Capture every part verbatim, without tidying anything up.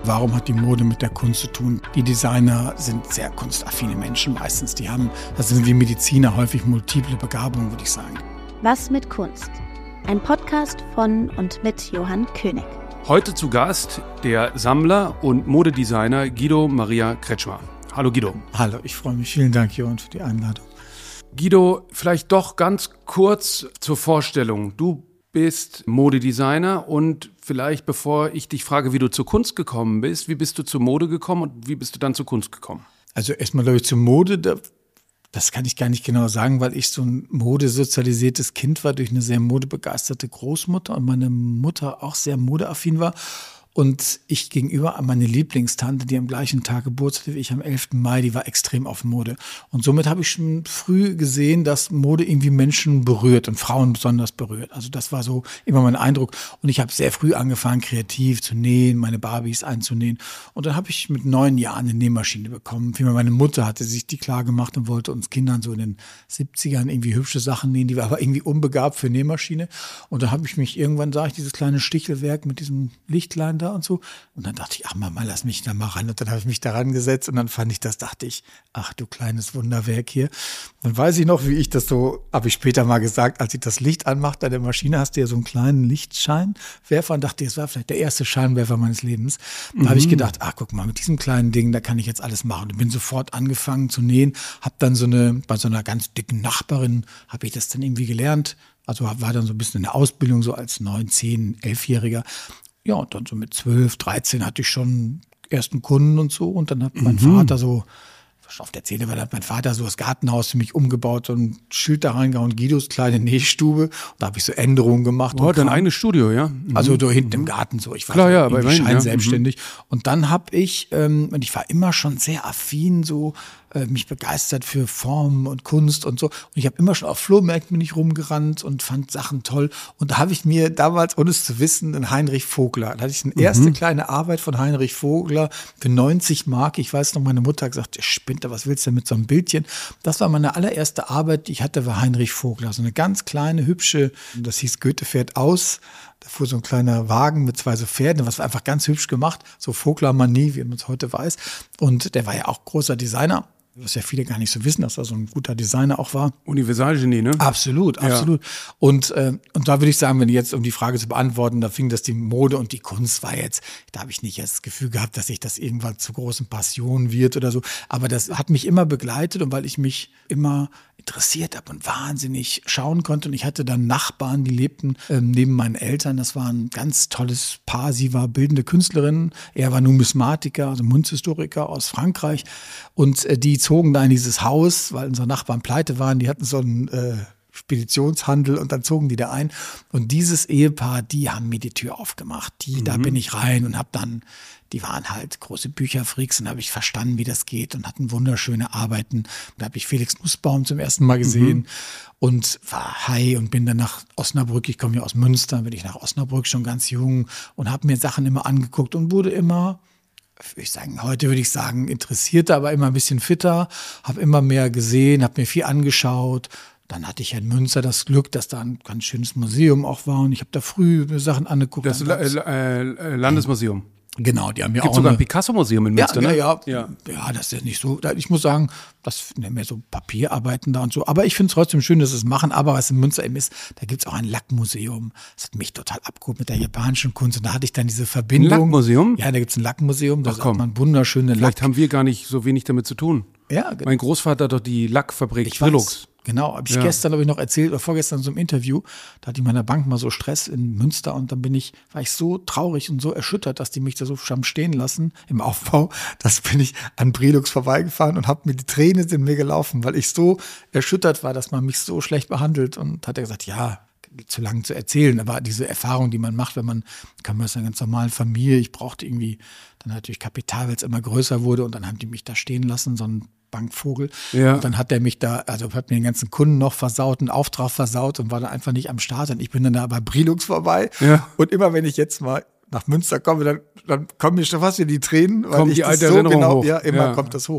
Warum hat die Mode mit der Kunst zu tun? Die Designer sind sehr kunstaffine Menschen meistens. Die haben, das sind wie Mediziner, häufig multiple Begabungen, würde ich sagen. Was mit Kunst? Ein Podcast von und mit Johann König. Heute zu Gast der Sammler und Modedesigner Guido Maria Kretschmer. Hallo Guido. Hallo, ich freue mich. Vielen Dank, Johann, für die Einladung. Guido, vielleicht doch ganz kurz zur Vorstellung. Du bist Modedesigner und vielleicht, bevor ich dich frage, wie du zur Kunst gekommen bist, wie bist du zur Mode gekommen und wie bist du dann zur Kunst gekommen? Also erstmal, glaube ich, zur Mode, da, das kann ich gar nicht genau sagen, weil ich so ein modesozialisiertes Kind war durch eine sehr modebegeisterte Großmutter und meine Mutter auch sehr modeaffin war. Und ich gegenüber an meine Lieblingstante, die am gleichen Tag Geburtstag wie ich am elften Mai, die war extrem auf Mode. Und somit habe ich schon früh gesehen, dass Mode irgendwie Menschen berührt und Frauen besonders berührt. Also das war so immer mein Eindruck. Und ich habe sehr früh angefangen, kreativ zu nähen, meine Barbies einzunähen. Und dann habe ich mit neun Jahren eine Nähmaschine bekommen. Vielmehr meine Mutter hatte sich die klar gemacht und wollte uns Kindern so in den siebzigern irgendwie hübsche Sachen nähen. Die war aber irgendwie unbegabt für Nähmaschine. Und da habe ich mich irgendwann, sah ich dieses kleine Stichelwerk mit diesem Lichtlein da und so. Und dann dachte ich, ach Mama, lass mich da mal ran. Und dann habe ich mich da rangesetzt und dann fand ich das, dachte ich, ach du kleines Wunderwerk hier. Dann weiß ich noch, wie ich das so, habe ich später mal gesagt, als ich das Licht anmachte an der Maschine, hast du ja so einen kleinen Lichtscheinwerfer und dachte, das war vielleicht der erste Scheinwerfer meines Lebens. Da mhm. habe ich gedacht, ach guck mal, mit diesem kleinen Ding, da kann ich jetzt alles machen. Und bin sofort angefangen zu nähen, habe dann so eine, bei so einer ganz dicken Nachbarin, habe ich das dann irgendwie gelernt. Also war dann so ein bisschen in der Ausbildung, so als neun, zehn, elfjähriger. Ja, und dann so mit zwölf, dreizehn hatte ich schon ersten Kunden und so. Und dann hat mein mhm. Vater so, was auf der Zähne war, hat mein Vater so das Gartenhaus für mich umgebaut, so ein Schild da reingehauen, Guidos kleine Nähstube. Und da habe ich so Änderungen gemacht. Oh, dein eigenes Studio, ja? Mhm. Also da hinten im Garten so. Ich war Klar, so ja, aber immerhin, schein ja. selbstständig. Mhm. Und dann habe ich, ähm, und ich war immer schon sehr affin, so äh, mich begeistert für Formen und Kunst und so. Und ich habe immer schon auf Flohmärkten bin ich rumgerannt und fand Sachen toll. Und da habe ich mir damals, ohne es zu wissen, einen Heinrich Vogler, da hatte ich eine mhm. erste kleine Arbeit von Heinrich Vogler für neunzig Mark. Ich weiß noch, meine Mutter hat gesagt, ihr spinnt da, was willst du denn mit so einem Bildchen? Das war meine allererste Arbeit, die ich hatte, war Heinrich Vogler. So eine ganz kleine, hübsche, das hieß Goethe fährt aus. Da fuhr so ein kleiner Wagen mit zwei so Pferden, was war einfach ganz hübsch gemacht. So Vogler-Manie, wie man es heute weiß. Und der war ja auch großer Designer. Was ja viele gar nicht so wissen, dass er so ein guter Designer auch war. Universalgenie, ne? Absolut, absolut. Ja. Und, äh, und da würde ich sagen, wenn jetzt, um die Frage zu beantworten, da fing das die Mode und die Kunst war jetzt, da habe ich nicht das Gefühl gehabt, dass sich das irgendwann zu großen Passion wird oder so. Aber das hat mich immer begleitet und weil ich mich immer interessiert habe und wahnsinnig schauen konnte. Und ich hatte dann Nachbarn, die lebten ähm, neben meinen Eltern. Das war ein ganz tolles Paar. Sie war bildende Künstlerin. Er war Numismatiker, also Münzhistoriker aus Frankreich. Und äh, die zogen da in dieses Haus, weil unsere Nachbarn pleite waren. Die hatten so einen äh, Speditionshandel und dann zogen die da ein. Und dieses Ehepaar, die haben mir die Tür aufgemacht. Die, mhm. Da bin ich rein und habe dann, die waren halt große Bücherfreaks und habe ich verstanden, wie das geht und hatten wunderschöne Arbeiten. Da habe ich Felix Nussbaum zum ersten Mal gesehen mhm. und war high und bin dann nach Osnabrück. Ich komme ja aus Münster, bin ich nach Osnabrück schon ganz jung und habe mir Sachen immer angeguckt und wurde immer, ich sagen, heute würde ich sagen, interessierter, aber immer ein bisschen fitter, habe immer mehr gesehen, habe mir viel angeschaut. Dann hatte ich ja in Münster das Glück, dass da ein ganz schönes Museum auch war und ich habe da früh mir Sachen angeguckt. Das La- äh, Landesmuseum. Genau, die haben ja Gibt auch sogar eine, ein Picasso-Museum in Münster, ja, ne? Ja, ja, ja, ja, das ist ja nicht so. Ich muss sagen, das sind mehr so Papierarbeiten da und so. Aber ich finde es trotzdem schön, dass sie es machen. Aber was in Münster eben ist, da gibt es auch ein Lackmuseum. Das hat mich total abgeholt mit der japanischen Kunst. Und da hatte ich dann diese Verbindung. Ein Lackmuseum? Ja, da gibt es ein Lackmuseum. Da Ach, komm. hat man wunderschöne Lack. Vielleicht haben wir gar nicht so wenig damit zu tun. Ja, mein Großvater hat doch die Lackfabrik ich Brillux. Weiß. Genau, habe ich ja. gestern, habe ich noch erzählt, oder vorgestern so im Interview, da hatte ich meiner Bank mal so Stress in Münster und dann bin ich, war ich so traurig und so erschüttert, dass die mich da so haben stehen lassen im Aufbau, dass bin ich an Brillux vorbeigefahren und habe mir die Tränen sind mir gelaufen, weil ich so erschüttert war, dass man mich so schlecht behandelt und hat er gesagt, ja, zu lang zu erzählen, aber diese Erfahrung, die man macht, wenn man, kann man aus einer ganz normalen Familie, ich brauchte irgendwie dann natürlich Kapital, weil es immer größer wurde und dann haben die mich da stehen lassen, so ein Bankvogel. Ja. Und dann hat der mich da, also hat mir den ganzen Kunden noch versaut, einen Auftrag versaut und war dann einfach nicht am Start. Und ich bin dann da bei Brillux vorbei. Ja. Und immer wenn ich jetzt mal nach Münster komme, dann, dann kommen mir schon fast wieder die Tränen, weil kommt ich die das alte so Erinnerung genau, hoch. ja, immer ja. kommt das hoch.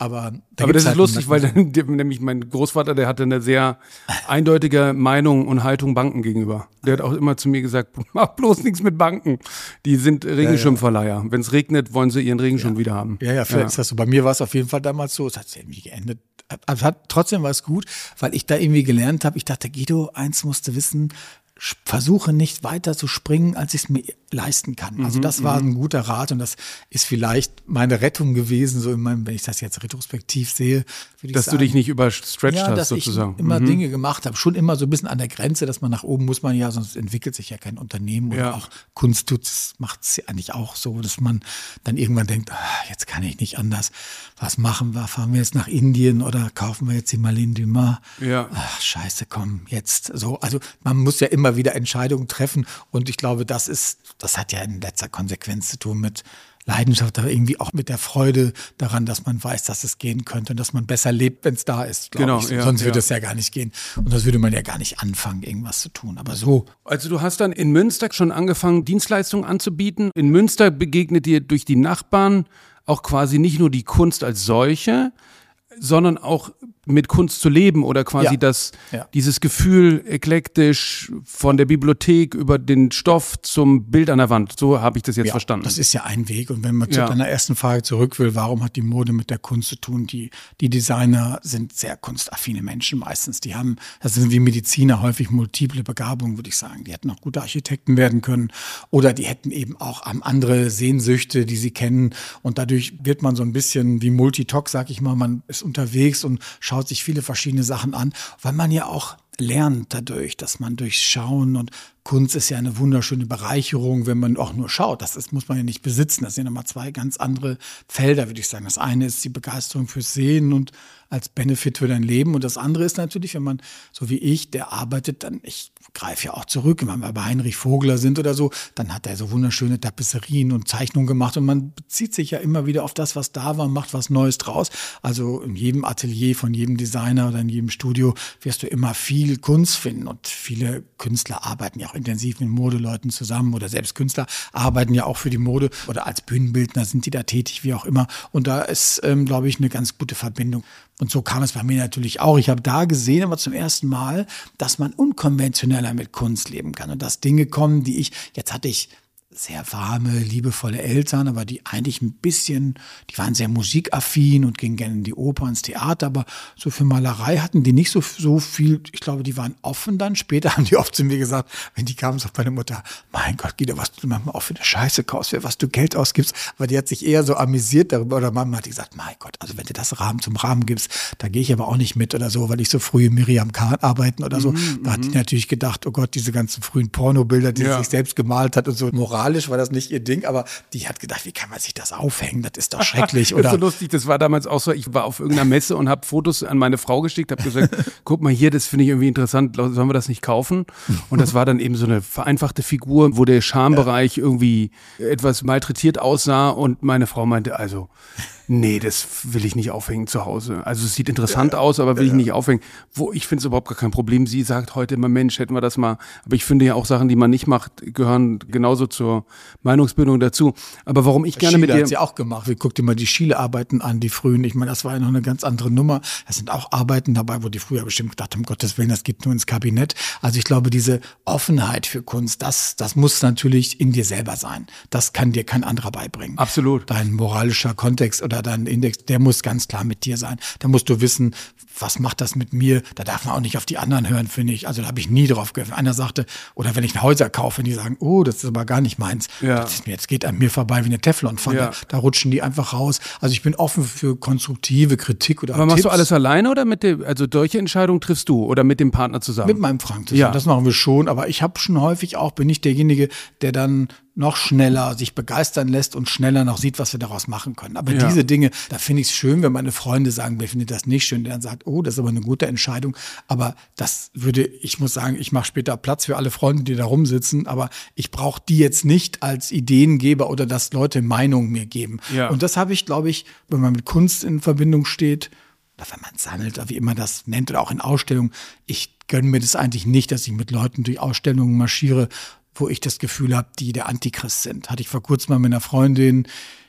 Aber, da Aber das ist halt lustig, weil dann, nämlich mein Großvater, der hatte eine sehr eindeutige Meinung und Haltung Banken gegenüber. Der hat auch immer zu mir gesagt, mach bloß nichts mit Banken. Die sind Regenschirmverleiher. Ja, ja. Wenn es regnet, wollen sie ihren Regenschirm ja. wieder haben. Ja, ja, vielleicht ja. ist das so. Bei mir war es auf jeden Fall damals so. Es hat sich irgendwie geändert. Aber hat, trotzdem war es gut, weil ich da irgendwie gelernt habe. Ich dachte, Guido, eins musst du wissen, versuche nicht weiter zu springen, als ich es mir leisten kann. Also das war ein guter Rat und das ist vielleicht meine Rettung gewesen, so in meinem, wenn ich das jetzt retrospektiv sehe, würde ich dass sagen. du dich nicht überstretcht ja, hast, dass sozusagen. Ich immer mhm. Dinge gemacht habe, schon immer so ein bisschen an der Grenze, dass man nach oben muss man ja, sonst entwickelt sich ja kein Unternehmen oder ja. auch Kunst tut es, macht es ja eigentlich auch so, dass man dann irgendwann denkt, ah, jetzt kann ich nicht anders. Was machen wir? Fahren wir jetzt nach Indien oder kaufen wir jetzt die Marlene Dumas? Ja. Ach, scheiße, komm, jetzt so. Also man muss ja immer wieder Entscheidungen treffen und ich glaube, das ist, das hat ja in letzter Konsequenz zu tun mit Leidenschaft, aber irgendwie auch mit der Freude daran, dass man weiß, dass es gehen könnte und dass man besser lebt, wenn es da ist. Genau, ich. ja, Sonst würde ja. es ja gar nicht gehen. Und sonst würde man ja gar nicht anfangen, irgendwas zu tun. Aber so. Also du hast dann in Münster schon angefangen, Dienstleistungen anzubieten. In Münster begegnet dir durch die Nachbarn auch quasi nicht nur die Kunst als solche, sondern auch mit Kunst zu leben oder quasi Ja. das, Ja. dieses Gefühl eklektisch von der Bibliothek über den Stoff zum Bild an der Wand. So habe ich das jetzt Ja, verstanden. das ist ja ein Weg. Und wenn man zu Ja. deiner ersten Frage zurück will, warum hat die Mode mit der Kunst zu tun? Die, die Designer sind sehr kunstaffine Menschen meistens. Die haben, das sind wie Mediziner, häufig multiple Begabungen, würde ich sagen. Die hätten auch gute Architekten werden können oder die hätten eben auch andere Sehnsüchte, die sie kennen. Und dadurch wird man so ein bisschen wie Multitox, sag ich mal, man ist unterwegs und schaut sich viele verschiedene Sachen an, weil man ja auch lernt dadurch, dass man durchs Schauen und Kunst ist ja eine wunderschöne Bereicherung, wenn man auch nur schaut. Das ist, muss man ja nicht besitzen. Das sind nochmal zwei ganz andere Felder, würde ich sagen. Das eine ist die Begeisterung fürs Sehen und als Benefit für dein Leben. Und das andere ist natürlich, wenn man, so wie ich, der arbeitet, dann, ich greife ja auch zurück, wenn wir bei Heinrich Vogler sind oder so, dann hat er so wunderschöne Tapisserien und Zeichnungen gemacht und man bezieht sich ja immer wieder auf das, was da war und macht was Neues draus. Also in jedem Atelier von jedem Designer oder in jedem Studio wirst du immer viel Kunst finden und viele Künstler arbeiten ja auch intensiv mit Modeleuten zusammen oder selbst Künstler arbeiten ja auch für die Mode oder als Bühnenbildner sind die da tätig, wie auch immer. Und da ist, ähm, glaube ich, eine ganz gute Verbindung. Und so kam es bei mir natürlich auch. Ich habe da gesehen, aber zum ersten Mal, dass man unkonventioneller mit Kunst leben kann und dass Dinge kommen, die ich, jetzt hatte ich sehr warme, liebevolle Eltern, aber die eigentlich ein bisschen, die waren sehr musikaffin und gingen gerne in die Oper, ins Theater, aber so für Malerei hatten die nicht so, so viel, ich glaube, die waren offen dann. Später haben die oft zu mir gesagt, wenn die kamen, sagt meine Mutter, mein Gott, Guido, was du manchmal auch für eine Scheiße kaufst, für was du Geld ausgibst, aber die hat sich eher so amüsiert darüber, oder Mama hat gesagt, mein Gott, also wenn du das Rahmen zum Rahmen gibst, da gehe ich aber auch nicht mit oder so, weil ich so früh Miriam Kahn arbeiten oder so, mhm, da hat die natürlich gedacht, oh Gott, diese ganzen frühen Pornobilder, die ja. sie sich selbst gemalt hat und so, Moralisch war das nicht ihr Ding, aber die hat gedacht, wie kann man sich das aufhängen? Das ist doch schrecklich. Das Oder? ist so lustig, das war damals auch so, ich war auf irgendeiner Messe und habe Fotos an meine Frau geschickt, habe gesagt, guck mal hier, das finde ich irgendwie interessant, sollen wir das nicht kaufen? Und das war dann eben so eine vereinfachte Figur, wo der Schambereich ja. irgendwie etwas malträtiert aussah und meine Frau meinte, also nee, das will ich nicht aufhängen zu Hause. Also es sieht interessant ja, aus, aber will ja. ich nicht aufhängen. Wo ich finde es überhaupt gar kein Problem. Sie sagt heute immer, Mensch, hätten wir das mal. Aber ich finde ja auch Sachen, die man nicht macht, gehören genauso zur Meinungsbildung dazu. Aber warum ich gerne Schiele mit dir... hat sie auch gemacht. Wir guck dir mal die Schiele-Arbeiten an, die frühen. Ich meine, das war ja noch eine ganz andere Nummer. Das sind auch Arbeiten dabei, wo die früher bestimmt gedacht haben, um Gottes Willen, das geht nur ins Kabinett. Also ich glaube, diese Offenheit für Kunst, das, das muss natürlich in dir selber sein. Das kann dir kein anderer beibringen. Absolut. Dein moralischer Kontext oder dein Index, der muss ganz klar mit dir sein. Da musst du wissen, was macht das mit mir? Da darf man auch nicht auf die anderen hören, finde ich. Also da habe ich nie drauf gehört. Einer sagte, oder wenn ich Häuser kaufe, die sagen, oh, das ist aber gar nicht meins. Ja. Das ist mir, jetzt geht an mir vorbei wie eine Teflonpfanne. Ja. Da rutschen die einfach raus. Also ich bin offen für konstruktive Kritik oder Aber Tipps. machst du alles alleine oder mit dem, also solche Entscheidungen triffst du oder mit dem Partner zusammen? Mit meinem Frank zusammen. Ja. Das machen wir schon. Aber ich habe schon häufig auch, bin ich derjenige, der dann noch schneller sich begeistern lässt und schneller noch sieht, was wir daraus machen können. Aber ja. diese Dinge, da finde ich es schön, wenn meine Freunde sagen, wer findet das nicht schön, der dann sagt, oh, das ist aber eine gute Entscheidung. Aber das würde, ich muss sagen, ich mache später Platz für alle Freunde, die da rumsitzen, aber ich brauche die jetzt nicht als Ideengeber oder dass Leute Meinungen mir geben. Ja. Und das habe ich, glaube ich, wenn man mit Kunst in Verbindung steht, oder wenn man sammelt, oder wie immer das nennt, oder auch in Ausstellungen, ich gönne mir das eigentlich nicht, dass ich mit Leuten durch Ausstellungen marschiere, wo ich das Gefühl habe, die der Antichrist sind. Hatte ich vor kurzem mal mit einer Freundin,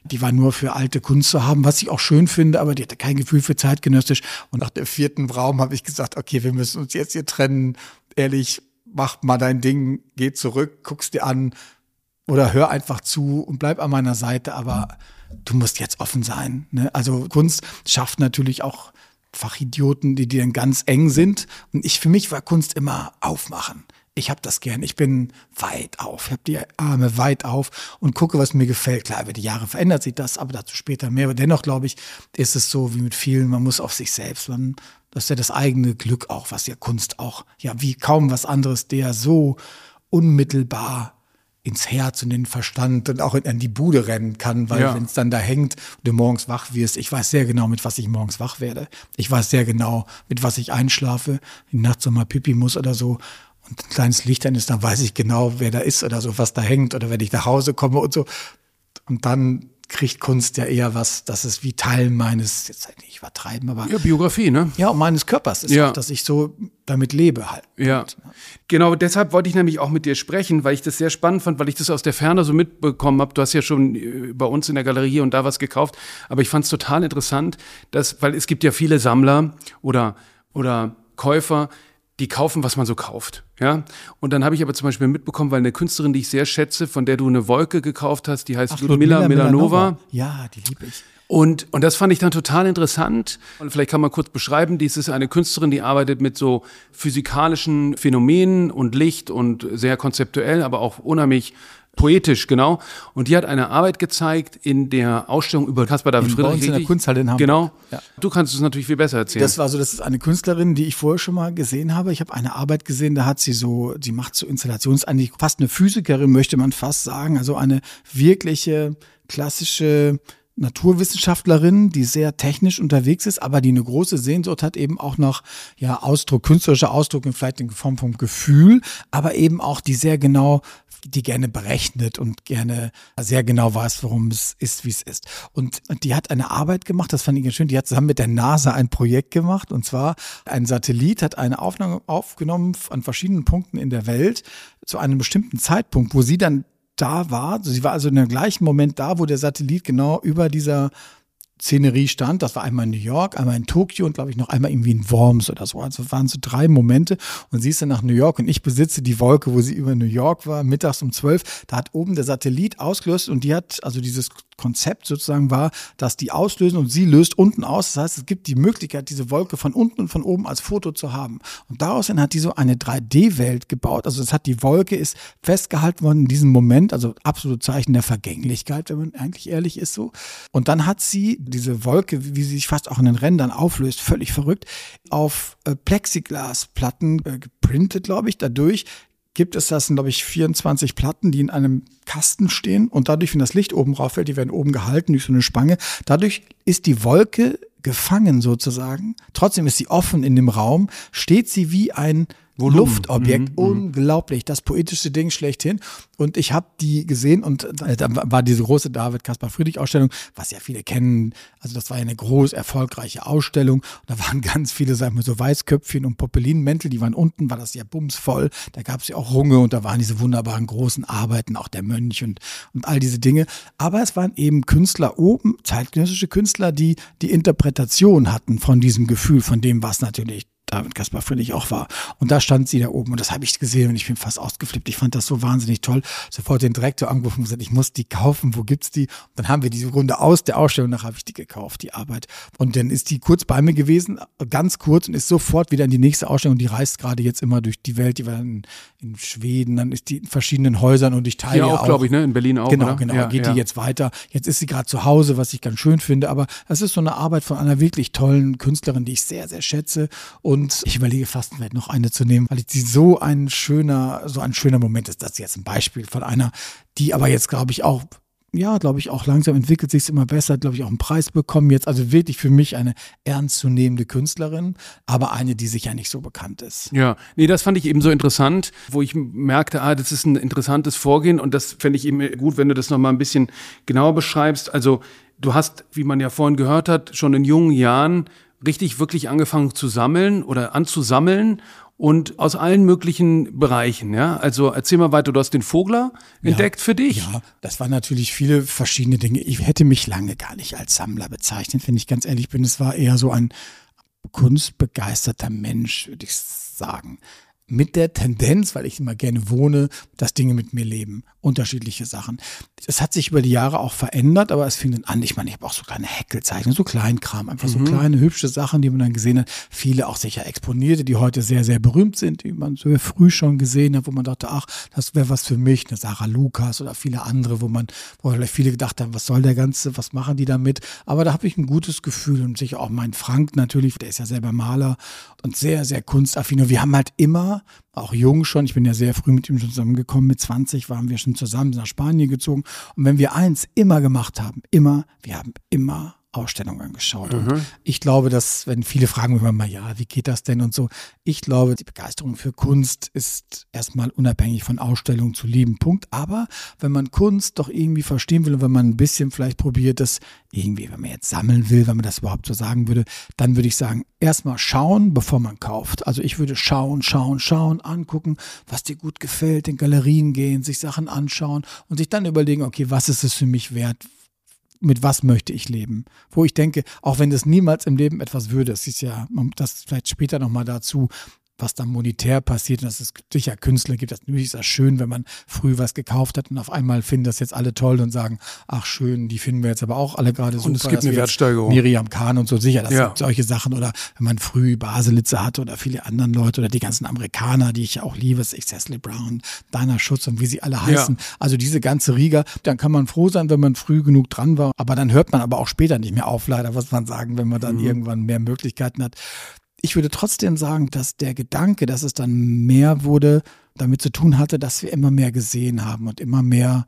die war nur für alte Kunst zu haben, was ich auch schön finde, aber die hatte kein Gefühl für zeitgenössisch. Und nach dem vierten Raum habe ich gesagt, okay, wir müssen uns jetzt hier trennen. Ehrlich, mach mal dein Ding, geh zurück, guck's dir an oder hör einfach zu und bleib an meiner Seite, aber du musst jetzt offen sein. Ne? Also Kunst schafft natürlich auch Fachidioten, die, die dann ganz eng sind. Und ich, für mich war Kunst immer aufmachen. Ich habe das gern. Ich bin weit auf. Ich habe die Arme weit auf und gucke, was mir gefällt. Klar, über die Jahre verändert sich das, aber dazu später mehr. Aber dennoch, glaube ich, ist es so wie mit vielen, man muss auf sich selbst, man, das ist ja das eigene Glück auch, was ja Kunst auch, ja, wie kaum was anderes, der so unmittelbar ins Herz und den Verstand und auch in, in die Bude rennen kann, weil ja. wenn es dann da hängt und du morgens wach wirst, ich weiß sehr genau, mit was ich morgens wach werde. Ich weiß sehr genau, mit was ich einschlafe, wenn ich nachts nochmal Pipi muss oder so und ein kleines Licht dann ist, dann weiß ich genau, wer da ist oder so, was da hängt oder wenn ich nach Hause komme und so. Und dann kriegt Kunst ja eher was, das ist wie Teil meines, jetzt nicht übertreiben, aber ja, Biografie, ne? Ja, und meines Körpers ist ja. auch, dass ich so damit lebe halt. Ja, und, ja. Genau, deshalb wollte ich nämlich auch mit dir sprechen, weil ich das sehr spannend fand, weil ich das aus der Ferne so mitbekommen habe. Du hast ja schon bei uns in der Galerie hier und da was gekauft, aber ich fand es total interessant, dass, weil es gibt ja viele Sammler oder, oder Käufer, die kaufen, was man so kauft, ja. Und dann habe ich aber zum Beispiel mitbekommen, weil eine Künstlerin, die ich sehr schätze, von der du eine Wolke gekauft hast, die heißt Ach, Ludmilla Milanova. Ja, die liebe ich. Und, und das fand ich dann total interessant. Und vielleicht kann man kurz beschreiben, dies ist eine Künstlerin, die arbeitet mit so physikalischen Phänomenen und Licht und sehr konzeptuell, aber auch unheimlich poetisch, genau. Und die hat eine Arbeit gezeigt in der Ausstellung über Caspar David in, Friedrich. Bei uns in der Kunsthalle in Hamburg. Genau. Ja. Du kannst es natürlich viel besser erzählen. Das war so, das ist eine Künstlerin, die ich vorher schon mal gesehen habe. Ich habe eine Arbeit gesehen, da hat sie so, sie macht so Installations, eigentlich fast eine Physikerin, möchte man fast sagen. Also eine wirkliche klassische Naturwissenschaftlerin, die sehr technisch unterwegs ist, aber die eine große Sehnsucht hat, eben auch nach ja, Ausdruck, künstlerischer Ausdruck, vielleicht in Form vom Gefühl, aber eben auch die sehr genau, die gerne berechnet und gerne sehr genau weiß, warum es ist, wie es ist. Und die hat eine Arbeit gemacht, das fand ich ganz schön, die hat zusammen mit der NASA ein Projekt gemacht, und zwar ein Satellit hat eine Aufnahme aufgenommen an verschiedenen Punkten in der Welt zu einem bestimmten Zeitpunkt, wo sie dann da war. Sie war also in dem gleichen Moment da, wo der Satellit genau über dieser Szenerie stand. Das war einmal in New York, einmal in Tokio und glaube ich noch einmal irgendwie in Worms oder so. Also waren so drei Momente und sie ist dann nach New York und ich besitze die Wolke, wo sie über New York war, mittags um zwölf. Da hat oben der Satellit ausgelöst und die hat, also dieses Konzept sozusagen war, dass die auslösen und sie löst unten aus. Das heißt, es gibt die Möglichkeit, diese Wolke von unten und von oben als Foto zu haben. Und daraus dann hat die so eine drei D Welt gebaut. Also das hat die Wolke ist festgehalten worden in diesem Moment, also absolute Zeichen der Vergänglichkeit, wenn man eigentlich ehrlich ist so. Und dann hat sie diese Wolke, wie sie sich fast auch in den Rändern auflöst, völlig verrückt, auf äh, Plexiglasplatten äh, geprintet, glaube ich, dadurch gibt es das, glaube ich, vierundzwanzig Platten, die in einem Kasten stehen und dadurch, wenn das Licht oben rauf fällt, die werden oben gehalten durch so eine Spange, dadurch ist die Wolke gefangen sozusagen, trotzdem ist sie offen in dem Raum, steht sie wie ein Volumen. Luftobjekt, mhm, unglaublich, das poetischste Ding schlechthin. Und ich habe die gesehen und da war diese große David Caspar Friedrich Ausstellung, was ja viele kennen. Also das war ja eine groß erfolgreiche Ausstellung. Und da waren ganz viele, sagen wir so, Weißköpfchen und Poppelinmäntel, die waren unten, war das ja bumsvoll. Da gab es ja auch Runge und da waren diese wunderbaren großen Arbeiten, auch der Mönch und, und all diese Dinge. Aber es waren eben Künstler oben, zeitgenössische Künstler, die die Interpretation hatten von diesem Gefühl, von dem, was natürlich David Caspar Friedrich auch war. Und da stand sie da oben und das habe ich gesehen und ich bin fast ausgeflippt. Ich fand das so wahnsinnig toll. Sofort den Direktor angerufen und gesagt, ich muss die kaufen, wo gibt's die? Und dann haben wir diese Runde aus der Ausstellung, nach habe ich die gekauft, die Arbeit. Und dann ist die kurz bei mir gewesen, ganz kurz und ist sofort wieder in die nächste Ausstellung. Die reist gerade jetzt immer durch die Welt, die war dann in Schweden, dann ist die in verschiedenen Häusern und ich teile ja auch, auch glaube ich, ne? In Berlin auch. Genau, oder? genau, ja, geht ja. die jetzt weiter. Jetzt ist sie gerade zu Hause, was ich ganz schön finde, aber es ist so eine Arbeit von einer wirklich tollen Künstlerin, die ich sehr, sehr schätze und ich überlege fast noch eine zu nehmen, weil ich die so ein schöner, so ein schöner Moment ist. Das ist jetzt ein Beispiel von einer, die aber jetzt, glaube ich, auch, ja, glaube ich, auch langsam entwickelt sich immer besser, glaube ich, auch einen Preis bekommen jetzt. Also wirklich für mich eine ernstzunehmende Künstlerin, aber eine, die sicher nicht so bekannt ist. Ja, nee, das fand ich eben so interessant, wo ich merkte, ah, das ist ein interessantes Vorgehen und das fände ich eben gut, wenn du das nochmal ein bisschen genauer beschreibst. Also du hast, wie man ja vorhin gehört hat, schon in jungen Jahren richtig wirklich angefangen zu sammeln oder anzusammeln und aus allen möglichen Bereichen. Ja? Also erzähl mal weiter, du hast den Vogler Ja, entdeckt für dich. Ja, das waren natürlich viele verschiedene Dinge. Ich hätte mich lange gar nicht als Sammler bezeichnet, wenn ich ganz ehrlich bin. Es war eher so ein kunstbegeisterter Mensch, würde ich sagen. Mit der Tendenz, weil ich immer gerne wohne, dass Dinge mit mir leben. Unterschiedliche Sachen. Es hat sich über die Jahre auch verändert, aber es fing dann an. Ich meine, ich habe auch so kleine Häkelzeichnungen, so Kleinkram, einfach so Mhm. kleine, hübsche Sachen, die man dann gesehen hat. Viele auch sicher exponierte, die heute sehr, sehr berühmt sind, die man so früh schon gesehen hat, wo man dachte, ach, das wäre was für mich, eine Sarah Lucas oder viele andere, wo man, wo vielleicht viele gedacht haben, was soll der Ganze, was machen die damit? Aber da habe ich ein gutes Gefühl und sicher auch mein Frank natürlich, der ist ja selber Maler und sehr, sehr kunstaffin. Und wir haben halt immer, auch jung schon, ich bin ja sehr früh mit ihm schon zusammengekommen, mit zwanzig waren wir schon zusammen, sind nach Spanien gezogen. Und wenn wir eins immer gemacht haben, immer, wir haben immer Ausstellungen angeschaut. Mhm. Und ich glaube, dass, wenn viele fragen mich mal, ja, wie geht das denn und so, ich glaube, die Begeisterung für Kunst ist erstmal unabhängig von Ausstellungen zu lieben, Punkt. Aber wenn man Kunst doch irgendwie verstehen will und wenn man ein bisschen vielleicht probiert, das irgendwie, wenn man jetzt sammeln will, wenn man das überhaupt so sagen würde, dann würde ich sagen, erstmal schauen, bevor man kauft. Also ich würde schauen, schauen, schauen, angucken, was dir gut gefällt, in Galerien gehen, sich Sachen anschauen und sich dann überlegen, okay, was ist es für mich wert? Mit was möchte ich leben? Wo ich denke, auch wenn das niemals im Leben etwas würde, es ist ja, das vielleicht später nochmal dazu, was dann monetär passiert, und dass es sicher Künstler gibt, das natürlich ist das schön, wenn man früh was gekauft hat und auf einmal finden das jetzt alle toll und sagen, ach schön, die finden wir jetzt aber auch alle gerade super. Und es gibt eine Wertsteigerung. Miriam Kahn und so, sicher, das Ja. sind solche Sachen, oder wenn man früh Baselitzer hatte oder viele anderen Leute oder die ganzen Amerikaner, die ich ja auch liebe, Cecily Brown, Dinah Schutz und wie sie alle heißen, Ja. also diese ganze Riga, dann kann man froh sein, wenn man früh genug dran war, aber dann hört man aber auch später nicht mehr auf, leider, muss man sagen, wenn man dann Mhm. irgendwann mehr Möglichkeiten hat. Ich würde trotzdem sagen, dass der Gedanke, dass es dann mehr wurde, damit zu tun hatte, dass wir immer mehr gesehen haben und immer mehr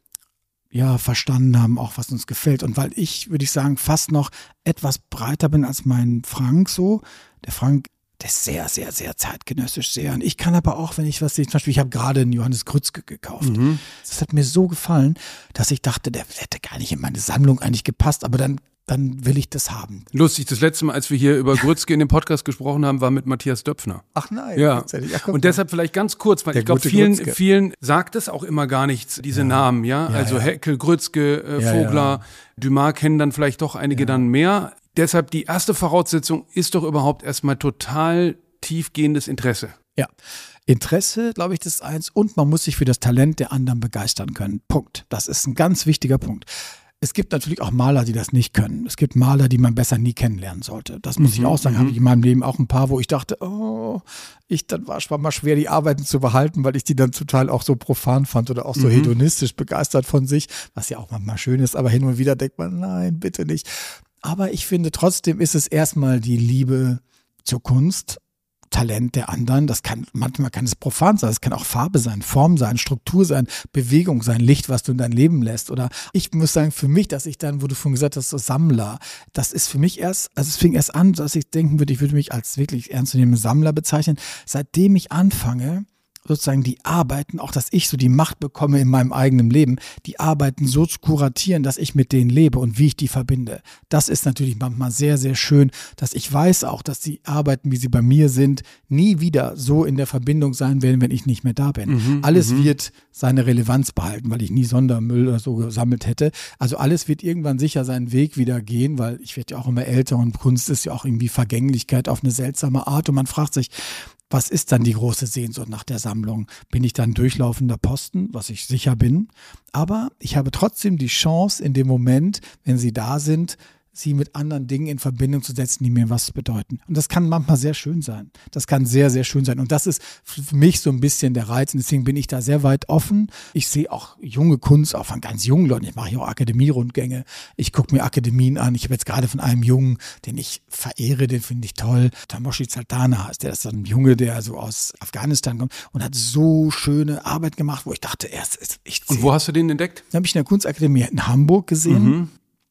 ja, verstanden haben, auch was uns gefällt. Und weil ich, würde ich sagen, fast noch etwas breiter bin als mein Frank so, der Frank, der ist sehr, sehr, sehr zeitgenössisch, sehr. Und ich kann aber auch, wenn ich was sehe, zum Beispiel, ich habe gerade einen Johannes Grützke gekauft. Mhm. Das hat mir so gefallen, dass ich dachte, der hätte gar nicht in meine Sammlung eigentlich gepasst, aber dann dann will ich das haben. Lustig, das letzte Mal, als wir hier über Grützke in dem Podcast gesprochen haben, war mit Matthias Döpfner. Ach nein. Ja, tatsächlich. Ach, guck und mal. deshalb vielleicht ganz kurz, weil Der ich glaube, gute vielen, Grützke. vielen sagt es auch immer gar nichts, diese Ja. Namen, ja, Ja, also ja. Heckel, Grützke, äh, Ja, Vogler, ja. Dumas kennen dann vielleicht doch einige Ja. dann mehr. Deshalb die erste Voraussetzung ist doch überhaupt erstmal total tiefgehendes Interesse. Ja. Interesse, glaube ich, das ist eins. Und man muss sich für das Talent der anderen begeistern können. Punkt. Das ist ein ganz wichtiger Punkt. Es gibt natürlich auch Maler, die das nicht können. Es gibt Maler, die man besser nie kennenlernen sollte. Das muss ich auch sagen. mhm. Habe ich in meinem Leben auch ein paar, wo ich dachte, oh, ich dann war es war mal schwer, die Arbeiten zu behalten, weil ich die dann total auch so profan fand oder auch so Mhm. hedonistisch begeistert von sich, was ja auch manchmal schön ist. Aber hin und wieder denkt man, nein, bitte nicht. Aber ich finde, trotzdem ist es erstmal die Liebe zur Kunst, Talent der anderen. Das kann, manchmal kann es profan sein, es kann auch Farbe sein, Form sein, Struktur sein, Bewegung sein, Licht, was du in dein Leben lässt. Oder ich muss sagen, für mich, dass ich dann, wo du vorhin gesagt hast, so Sammler, das ist für mich erst, also es fing erst an, dass ich denken würde, ich würde mich als wirklich ernstzunehmenden Sammler bezeichnen, seitdem ich anfange, sozusagen die Arbeiten, auch dass ich so die Macht bekomme in meinem eigenen Leben, die Arbeiten so zu kuratieren, dass ich mit denen lebe und wie ich die verbinde. Das ist natürlich manchmal sehr, sehr schön, dass ich weiß auch, dass die Arbeiten, wie sie bei mir sind, nie wieder so in der Verbindung sein werden, wenn ich nicht mehr da bin. Mhm, alles mhm. wird seine Relevanz behalten, weil ich nie Sondermüll oder so gesammelt hätte. Also alles wird irgendwann sicher seinen Weg wieder gehen, weil ich werde ja auch immer älter und Kunst ist ja auch irgendwie Vergänglichkeit auf eine seltsame Art und man fragt sich, was ist dann die große Sehnsucht nach der Sammlung? Bin ich dann durchlaufender Posten, was ich sicher bin? Aber ich habe trotzdem die Chance in dem Moment, wenn sie da sind, sie mit anderen Dingen in Verbindung zu setzen, die mir was bedeuten. Und das kann manchmal sehr schön sein. Das kann sehr, sehr schön sein. Und das ist für mich so ein bisschen der Reiz. Und deswegen bin ich da sehr weit offen. Ich sehe auch junge Kunst, auch von ganz jungen Leuten. Ich mache ja auch Akademierundgänge. Ich gucke mir Akademien an. Ich habe jetzt gerade von einem Jungen, den ich verehre, den finde ich toll. Tamoshi Sultana heißt der. Das ist ein Junge, der so aus Afghanistan kommt und hat so schöne Arbeit gemacht, wo ich dachte, er ist echt. Und wo hast du den entdeckt? Den habe ich in der Kunstakademie in Hamburg gesehen. Mhm.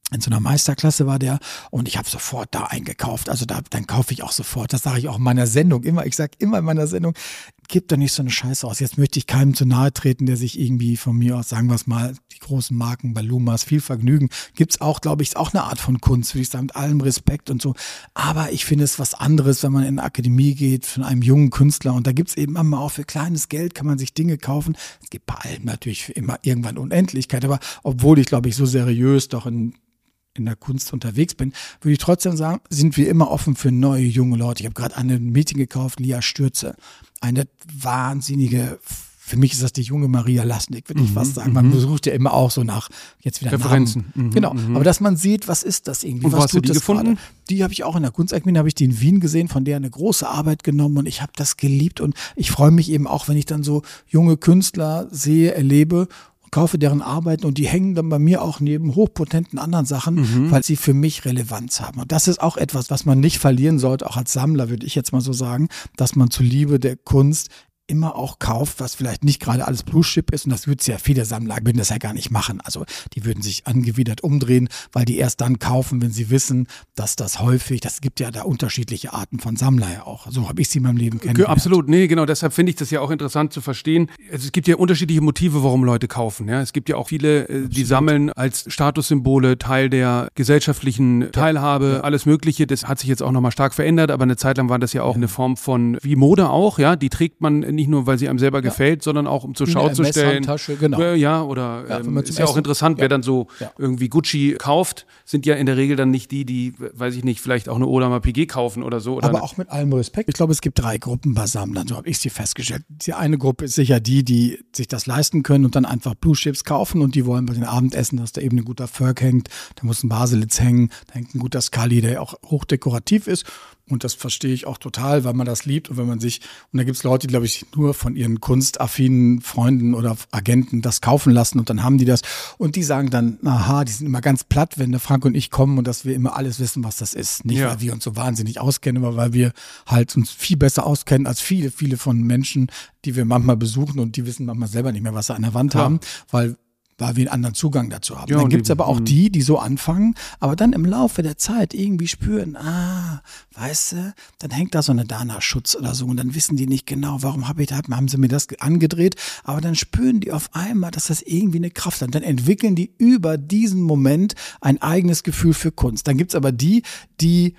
in so einer Meisterklasse war der und ich habe sofort da eingekauft. Also da, dann kaufe ich auch sofort. Das sage ich auch in meiner Sendung immer. Ich sage immer in meiner Sendung, gib doch nicht so eine Scheiße aus. Jetzt möchte ich keinem zu nahe treten, der sich irgendwie von mir aus, sagen wir es mal, die großen Marken bei Lumas, viel Vergnügen, gibt's auch, glaube ich, ist auch eine Art von Kunst, würde ich sagen, mit allem Respekt und so. Aber ich finde es was anderes, wenn man in eine Akademie geht von einem jungen Künstler und da gibt's eben immer auch für kleines Geld kann man sich Dinge kaufen. Es gibt bei allem natürlich für immer irgendwann Unendlichkeit, aber obwohl ich, glaube ich, so seriös doch in in der Kunst unterwegs bin, würde ich trotzdem sagen, sind wir immer offen für neue, junge Leute. Ich habe gerade eine Meeting gekauft, Lia Stürze. Eine wahnsinnige, für mich ist das die junge Maria Lasnik, würde ich mhm, fast sagen. Man sucht ja immer auch so nach, jetzt wieder Referenzen. Namen. Mhm, genau, mhm. Aber dass man sieht, was ist das irgendwie? Und was hast du die gefunden? Grade? Die habe ich auch in der Kunstakademie, habe ich die in Wien gesehen, von der eine große Arbeit genommen und ich habe das geliebt und ich freue mich eben auch, wenn ich dann so junge Künstler sehe, erlebe, kaufe deren Arbeiten und die hängen dann bei mir auch neben hochpotenten anderen Sachen, mhm. weil sie für mich Relevanz haben. Und das ist auch etwas, was man nicht verlieren sollte, auch als Sammler, würde ich jetzt mal so sagen, dass man zur Liebe der Kunst immer auch kauft, was vielleicht nicht gerade alles Blue-Chip ist und das würden ja viele Sammler, würden das ja gar nicht machen. Also die würden sich angewidert umdrehen, weil die erst dann kaufen, wenn sie wissen, dass das häufig, das gibt ja da unterschiedliche Arten von Sammler ja auch. So habe ich sie in meinem Leben kennengelernt. Absolut, nee, genau, deshalb finde ich das ja auch interessant zu verstehen. Es gibt ja unterschiedliche Motive, warum Leute kaufen. Ja? Es gibt ja auch viele, äh, die sammeln als Statussymbole, Teil der gesellschaftlichen Teilhabe, ja. Alles Mögliche. Das hat sich jetzt auch nochmal stark verändert, aber eine Zeit lang war das ja auch ja. eine Form von, wie Mode auch, ja, die trägt man nicht nur, weil sie einem selber ja. gefällt, sondern auch um zur Schau zu stellen. Genau. Ja, oder ja, ähm, ist ja auch interessant, ja. wer dann so ja. irgendwie Gucci kauft, sind ja in der Regel dann nicht die, die, weiß ich nicht, vielleicht auch eine Audemars Piguet kaufen oder so. Oder aber auch mit allem Respekt. Ich glaube, es gibt drei Gruppen bei Sammlern, so habe ich sie festgestellt. Die eine Gruppe ist sicher die, die sich das leisten können und dann einfach Blue Chips kaufen und die wollen bei den Abendessen, dass da eben ein guter Ferg hängt, da muss ein Baselitz hängen, da hängt ein guter Scali, der auch hochdekorativ ist. Und das verstehe ich auch total, weil man das liebt und wenn man sich, und da gibt es Leute, die, glaube ich, nur von ihren kunstaffinen Freunden oder Agenten das kaufen lassen und dann haben die das und die sagen dann, aha, die sind immer ganz platt, wenn der Frank und ich kommen und dass wir immer alles wissen, was das ist. Nicht, ja. weil wir uns so wahnsinnig auskennen, aber weil wir halt uns viel besser auskennen als viele, viele von Menschen, die wir manchmal besuchen und die wissen manchmal selber nicht mehr, was sie an der Wand ja. haben, weil weil wir einen anderen Zugang dazu haben. Ja, dann gibt's aber auch die, die so anfangen, aber dann im Laufe der Zeit irgendwie spüren, ah, weißt du, dann hängt da so eine Dana-Schutz oder so und dann wissen die nicht genau, warum habe ich da, haben sie mir das angedreht, aber dann spüren die auf einmal, dass das irgendwie eine Kraft hat. Dann entwickeln die über diesen Moment ein eigenes Gefühl für Kunst. Dann gibt's aber die, die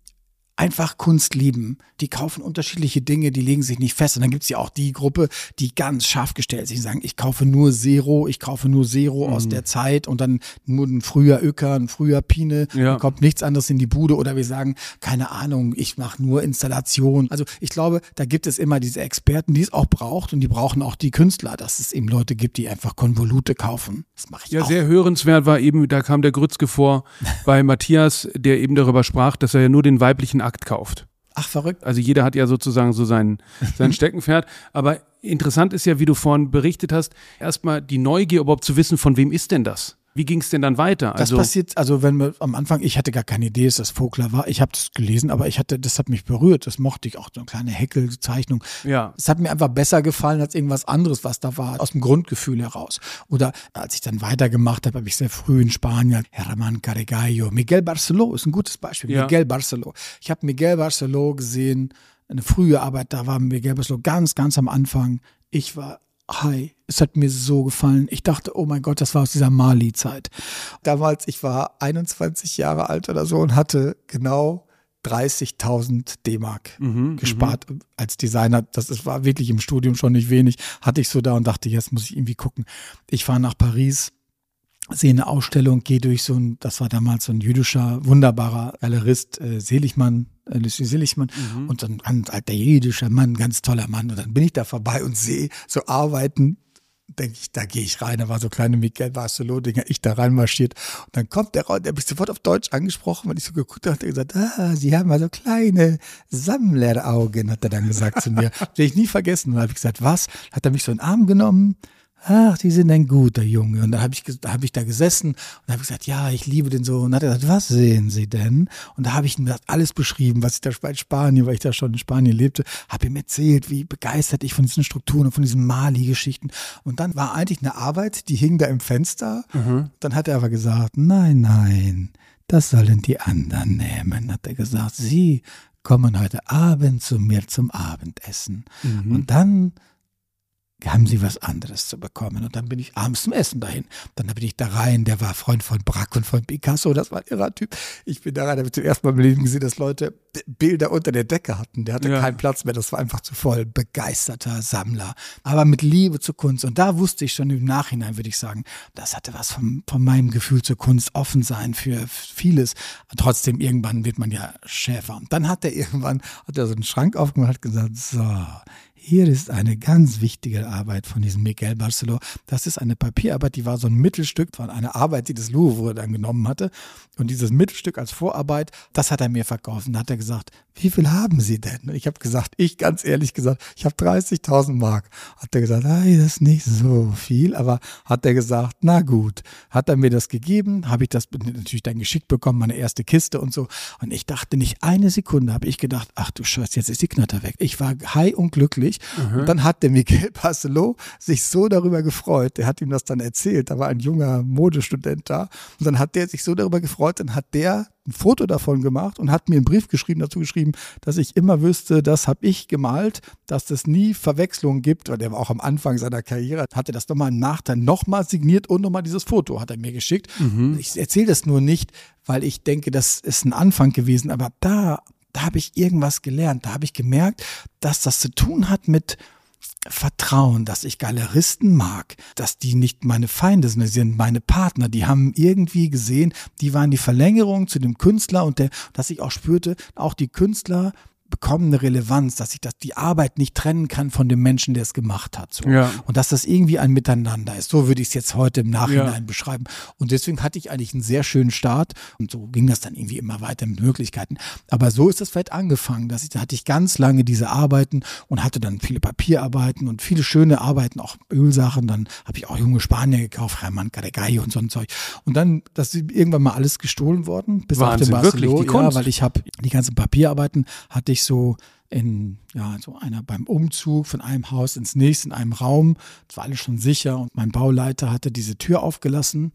einfach Kunst lieben. Die kaufen unterschiedliche Dinge, die legen sich nicht fest. Und dann gibt's ja auch die Gruppe, die ganz scharf gestellt sind. Die sagen, ich kaufe nur Zero, ich kaufe nur Zero mhm. aus der Zeit und dann nur ein früher Öcker, ein früher Pine. Ja. Dann kommt nichts anderes in die Bude. Oder wir sagen, keine Ahnung, ich mache nur Installation. Also ich glaube, da gibt es immer diese Experten, die es auch braucht und die brauchen auch die Künstler, dass es eben Leute gibt, die einfach Konvolute kaufen. Das mache ich ja, auch. Sehr hörenswert war eben, da kam der Grützke vor bei Matthias, der eben darüber sprach, dass er ja nur den weiblichen Akt kauft. Ach, verrückt. Also jeder hat ja sozusagen so sein, sein Steckenpferd. Aber interessant ist ja, wie du vorhin berichtet hast, erstmal die Neugier überhaupt zu wissen, von wem ist denn das? Wie ging es denn dann weiter? Das also, passiert, also wenn wir am Anfang, ich hatte gar keine Idee, dass das Vogler war. Ich habe das gelesen, aber ich hatte, das hat mich berührt. Das mochte ich auch, so eine kleine Häkelzeichnung. Ja. Es hat mir einfach besser gefallen als irgendwas anderes, was da war, aus dem Grundgefühl heraus. Oder als ich dann weitergemacht habe, habe ich sehr früh in Spanien, Herman Carregallo, Miguel Barceló ist ein gutes Beispiel. Ja. Miguel Barceló. Ich habe Miguel Barceló gesehen, eine frühe Arbeit, da war Miguel Barceló ganz, ganz am Anfang. Ich war Hi, es hat mir so gefallen. Ich dachte, oh mein Gott, das war aus dieser Mali-Zeit. Damals, ich war einundzwanzig Jahre alt oder so und hatte genau dreißigtausend D-Mark mhm, gespart m- als Designer. Das ist, war wirklich im Studium schon nicht wenig. Hatte ich so da und dachte, jetzt muss ich irgendwie gucken. Ich fahre nach Paris, sehe eine Ausstellung, gehe durch so ein, das war damals so ein jüdischer, wunderbarer Galerist, äh, Seligmann, äh, Lucie Seligmann, mhm. und so ein ganz alter jüdischer Mann, ganz toller Mann. Und dann bin ich da vorbei und sehe so Arbeiten, denke ich, da gehe ich rein. Da war so kleine Miguel Barceló-Dinger, ich da reinmarschiert. Und dann kommt der raus, der hat mich sofort auf Deutsch angesprochen, weil ich so geguckt habe, hat er gesagt, ah, Sie haben also kleine Sammleraugen, hat er dann gesagt zu mir. Das werde ich nie vergessen. Und dann habe ich gesagt, was? Hat er mich so in den Arm genommen, ach, die sind ein guter Junge. Und dann habe ich, da hab ich da gesessen und habe gesagt, ja, ich liebe den so. Und dann hat er gesagt, was sehen Sie denn? Und da habe ich ihm das alles beschrieben, was ich da bei Spanien, weil ich da schon in Spanien lebte, habe ihm erzählt, wie begeistert ich von diesen Strukturen und von diesen Mali-Geschichten. Und dann war eigentlich eine Arbeit, die hing da im Fenster. Mhm. Dann hat er aber gesagt, nein, nein, das sollen die anderen nehmen. Hat er gesagt, Sie kommen heute Abend zu mir zum Abendessen. Mhm. Und dann haben sie was anderes zu bekommen. Und dann bin ich abends zum Essen dahin. Dann bin ich da rein, der war Freund von Braque und von Picasso, das war ein irrer Typ. Ich bin da rein, habe zum ersten Mal im Leben gesehen, dass Leute Bilder unter der Decke hatten. Der hatte ja. keinen Platz mehr, das war einfach zu voll. Begeisterter Sammler, aber mit Liebe zur Kunst. Und da wusste ich schon im Nachhinein, würde ich sagen, das hatte was von, von meinem Gefühl zur Kunst, offen sein für vieles. Trotzdem, irgendwann wird man ja Schäfer. Und dann hat er irgendwann, hat er so einen Schrank aufgemacht und hat gesagt, so, hier ist eine ganz wichtige Arbeit von diesem Miguel Barceló. Das ist eine Papierarbeit, die war so ein Mittelstück von einer Arbeit, die das Louvre dann genommen hatte. Und dieses Mittelstück als Vorarbeit, das hat er mir verkauft. Und da hat er gesagt, wie viel haben Sie denn? Und ich habe gesagt, ich ganz ehrlich gesagt, ich habe dreißigtausend Mark. Hat er gesagt, hey, das ist nicht so viel. Aber hat er gesagt, na gut. Hat er mir das gegeben, habe ich das natürlich dann geschickt bekommen, meine erste Kiste und so. Und ich dachte nicht eine Sekunde, habe ich gedacht, ach du Scheiße, jetzt ist die Knatter weg. Ich war high und glücklich. Mhm. Und dann hat der Miguel Barceló sich so darüber gefreut. Der hat ihm das dann erzählt. Da war ein junger Modestudent da. Und dann hat der sich so darüber gefreut, dann hat der ein Foto davon gemacht und hat mir einen Brief geschrieben, dazu geschrieben, dass ich immer wüsste, das habe ich gemalt, dass es nie Verwechslungen gibt, weil der war auch am Anfang seiner Karriere, hat er das nochmal im Nachteil nochmal signiert und nochmal dieses Foto hat er mir geschickt. Mhm. Ich erzähle das nur nicht, weil ich denke, das ist ein Anfang gewesen, aber da, da habe ich irgendwas gelernt, da habe ich gemerkt, dass das zu tun hat mit Vertrauen, dass ich Galeristen mag, dass die nicht meine Feinde sind, sie sind meine Partner, die haben irgendwie gesehen, die waren die Verlängerung zu dem Künstler und der, dass ich auch spürte, auch die Künstler bekommen eine Relevanz, dass ich das, die Arbeit nicht trennen kann von dem Menschen, der es gemacht hat. So. Ja. Und dass das irgendwie ein Miteinander ist. So würde ich es jetzt heute im Nachhinein ja. beschreiben. Und deswegen hatte ich eigentlich einen sehr schönen Start und so ging das dann irgendwie immer weiter mit Möglichkeiten. Aber so ist das vielleicht angefangen. Dass ich, da hatte ich ganz lange diese Arbeiten und hatte dann viele Papierarbeiten und viele schöne Arbeiten, auch Ölsachen. Dann habe ich auch junge Spanier gekauft, Germán Caregay und so ein Zeug. Und dann, das ist irgendwann mal alles gestohlen worden, bis Wahnsinn, auf den Barceló, ja, weil ich habe die ganzen Papierarbeiten hatte ich so in, ja, so einer beim Umzug von einem Haus ins nächste, in einem Raum. Das war alles schon sicher und mein Bauleiter hatte diese Tür aufgelassen.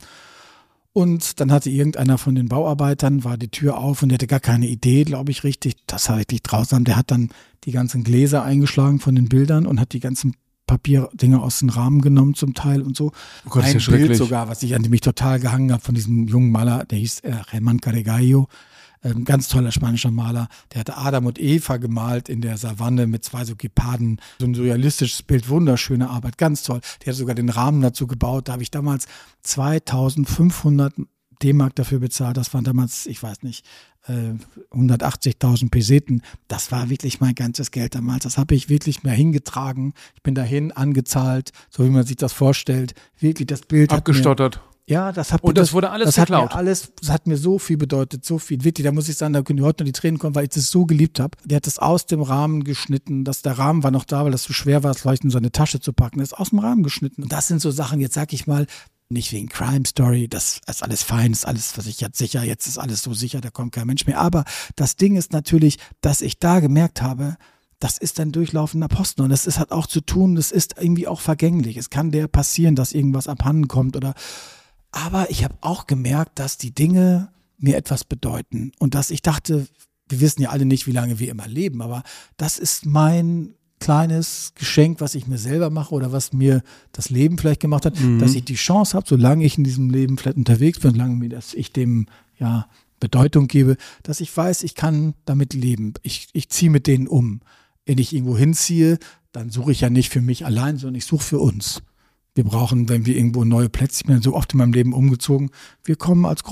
Und dann hatte irgendeiner von den Bauarbeitern, war die Tür auf und der hatte gar keine Idee, glaube ich, richtig. Das war richtig grausam. Der hat dann die ganzen Gläser eingeschlagen von den Bildern und hat die ganzen Papierdinger aus dem Rahmen genommen zum Teil und so. Oh Gott, ein ist ja Bild sogar, was ich an dem mich total gehangen habe von diesem jungen Maler, der hieß äh, Germán Caregay. Ein ganz toller spanischer Maler, der hatte Adam und Eva gemalt in der Savanne mit zwei so Geparden. So ein surrealistisches Bild, wunderschöne Arbeit, ganz toll. Der hat sogar den Rahmen dazu gebaut. Da habe ich damals zweitausendfünfhundert D-Mark dafür bezahlt. Das waren damals, ich weiß nicht, hundertachtzigtausend Peseten. Das war wirklich mein ganzes Geld damals. Das habe ich wirklich mehr hingetragen. Ich bin dahin angezahlt, so wie man sich das vorstellt. Wirklich das Bild abgestottert. Hat mir Ja, das hat und das, das wurde alles das geklaut. Hat mir alles, das hat mir so viel bedeutet, so viel. Wirklich, da muss ich sagen, da können die heute noch die Tränen kommen, weil ich das so geliebt habe. Der hat das aus dem Rahmen geschnitten, dass der Rahmen war noch da, weil das so schwer war, es vielleicht in so eine Tasche zu packen. Das ist aus dem Rahmen geschnitten. Und das sind so Sachen, jetzt sag ich mal, nicht wegen Crime Story, das ist alles fein, ist alles versichert, sicher, jetzt ist alles so sicher, da kommt kein Mensch mehr. Aber das Ding ist natürlich, dass ich da gemerkt habe, das ist ein durchlaufender Posten und das ist, hat auch zu tun, das ist irgendwie auch vergänglich. Es kann der passieren, dass irgendwas abhanden kommt oder. Aber ich habe auch gemerkt, dass die Dinge mir etwas bedeuten und dass ich dachte, wir wissen ja alle nicht, wie lange wir immer leben, aber das ist mein kleines Geschenk, was ich mir selber mache oder was mir das Leben vielleicht gemacht hat, mhm. dass ich die Chance habe, solange ich in diesem Leben vielleicht unterwegs bin, solange mir das, ich dem ja Bedeutung gebe, dass ich weiß, ich kann damit leben. Ich, ich ziehe mit denen um. Wenn ich irgendwo hinziehe, dann suche ich ja nicht für mich allein, sondern ich suche für uns. Wir brauchen, wenn wir irgendwo neue Plätze, ich bin so oft in meinem Leben umgezogen, wir kommen als Gruppe.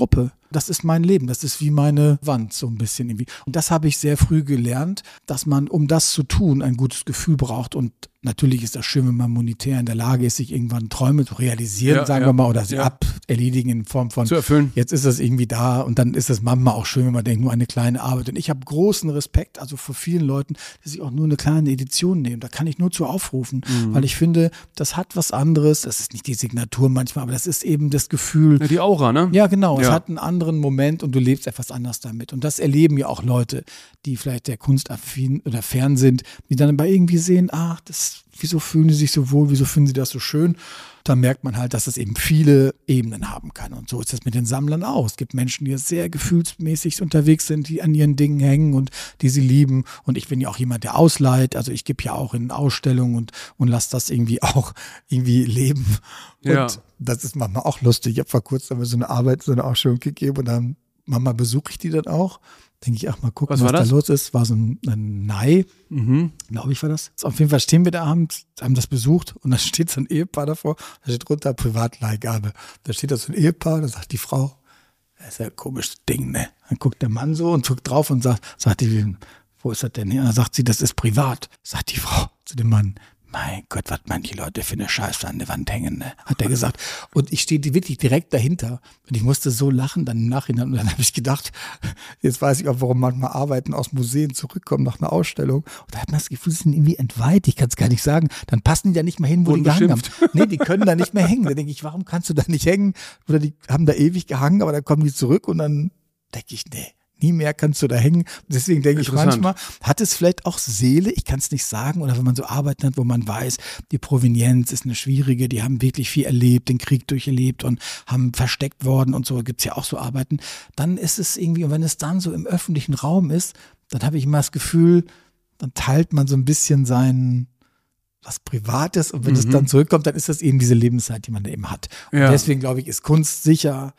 Das ist mein Leben, das ist wie meine Wand so ein bisschen irgendwie. Und das habe ich sehr früh gelernt, dass man, um das zu tun, ein gutes Gefühl braucht. Und natürlich ist das schön, wenn man monetär in der Lage ist, sich irgendwann Träume zu realisieren, ja, sagen ja, wir mal, oder sie ja. aberledigen in Form von, zu erfüllen. Jetzt ist das irgendwie da und dann ist das manchmal auch schön, wenn man denkt, nur eine kleine Arbeit. Und ich habe großen Respekt, also vor vielen Leuten, die sich auch nur eine kleine Edition nehmen. Da kann ich nur zu aufrufen, mhm. weil ich finde, das hat was anderes. Das ist nicht die Signatur manchmal, aber das ist eben das Gefühl. Ja, die Aura, ne? Ja, genau. Ja. Es hat einen anderen Moment und du lebst etwas anders damit. Und das erleben ja auch Leute, die vielleicht der kunstaffin oder fern sind, die dann aber irgendwie sehen, ach, das, wieso fühlen sie sich so wohl, wieso finden sie das so schön? Da merkt man halt, dass es eben viele Ebenen haben kann. Und so ist das mit den Sammlern auch. Es gibt Menschen, die sehr gefühlsmäßig unterwegs sind, die an ihren Dingen hängen und die sie lieben. Und ich bin ja auch jemand, der ausleiht. Also ich gebe ja auch in Ausstellungen und, und lasse das irgendwie auch irgendwie leben. Ja. Und das ist manchmal auch lustig. Ich habe vor kurzem so eine Arbeit, so eine Ausstellung gegeben und dann manchmal besuche ich die dann auch. Denke ich, ach mal gucken, was, was da los ist. War so ein, ein Nei, mhm. glaube ich war das. Auf jeden Fall stehen wir da abends, haben das besucht und da steht so ein Ehepaar davor, da steht drunter Privatleihgabe. Da steht da so ein Ehepaar, da sagt die Frau, das ist ja ein komisches Ding, ne? Dann guckt der Mann so und guckt drauf und sagt, sagt die, wo ist das denn her? Und dann sagt sie, das ist privat. Sagt die Frau zu dem Mann, mein Gott, was manche Leute für eine Scheiße an der Wand hängen, ne? Hat er gesagt. Und ich stehe wirklich direkt dahinter. Und ich musste so lachen dann im Nachhinein. Und dann habe ich gedacht, jetzt weiß ich auch, warum manchmal Arbeiten aus Museen zurückkommen nach einer Ausstellung. Und da hat man das Gefühl, sie sind irgendwie entweiht. Ich kann es gar nicht sagen. Dann passen die ja nicht mehr hin, wo die gehangen haben. Nee, die können da nicht mehr hängen. Da denke ich, warum kannst du da nicht hängen? Oder die haben da ewig gehangen, aber dann kommen die zurück und dann denke ich, nee. Nie mehr kannst du da hängen. Deswegen denke ich manchmal, hat es vielleicht auch Seele? Ich kann es nicht sagen. Oder wenn man so Arbeiten hat, wo man weiß, die Provenienz ist eine schwierige, die haben wirklich viel erlebt, den Krieg durcherlebt und haben versteckt worden und so, gibt's ja auch so Arbeiten. Dann ist es irgendwie, und wenn es dann so im öffentlichen Raum ist, dann habe ich immer das Gefühl, dann teilt man so ein bisschen sein was Privates und wenn mhm. es dann zurückkommt, dann ist das eben diese Lebenszeit, die man da eben hat. Und ja. deswegen glaube ich, ist Kunst sicher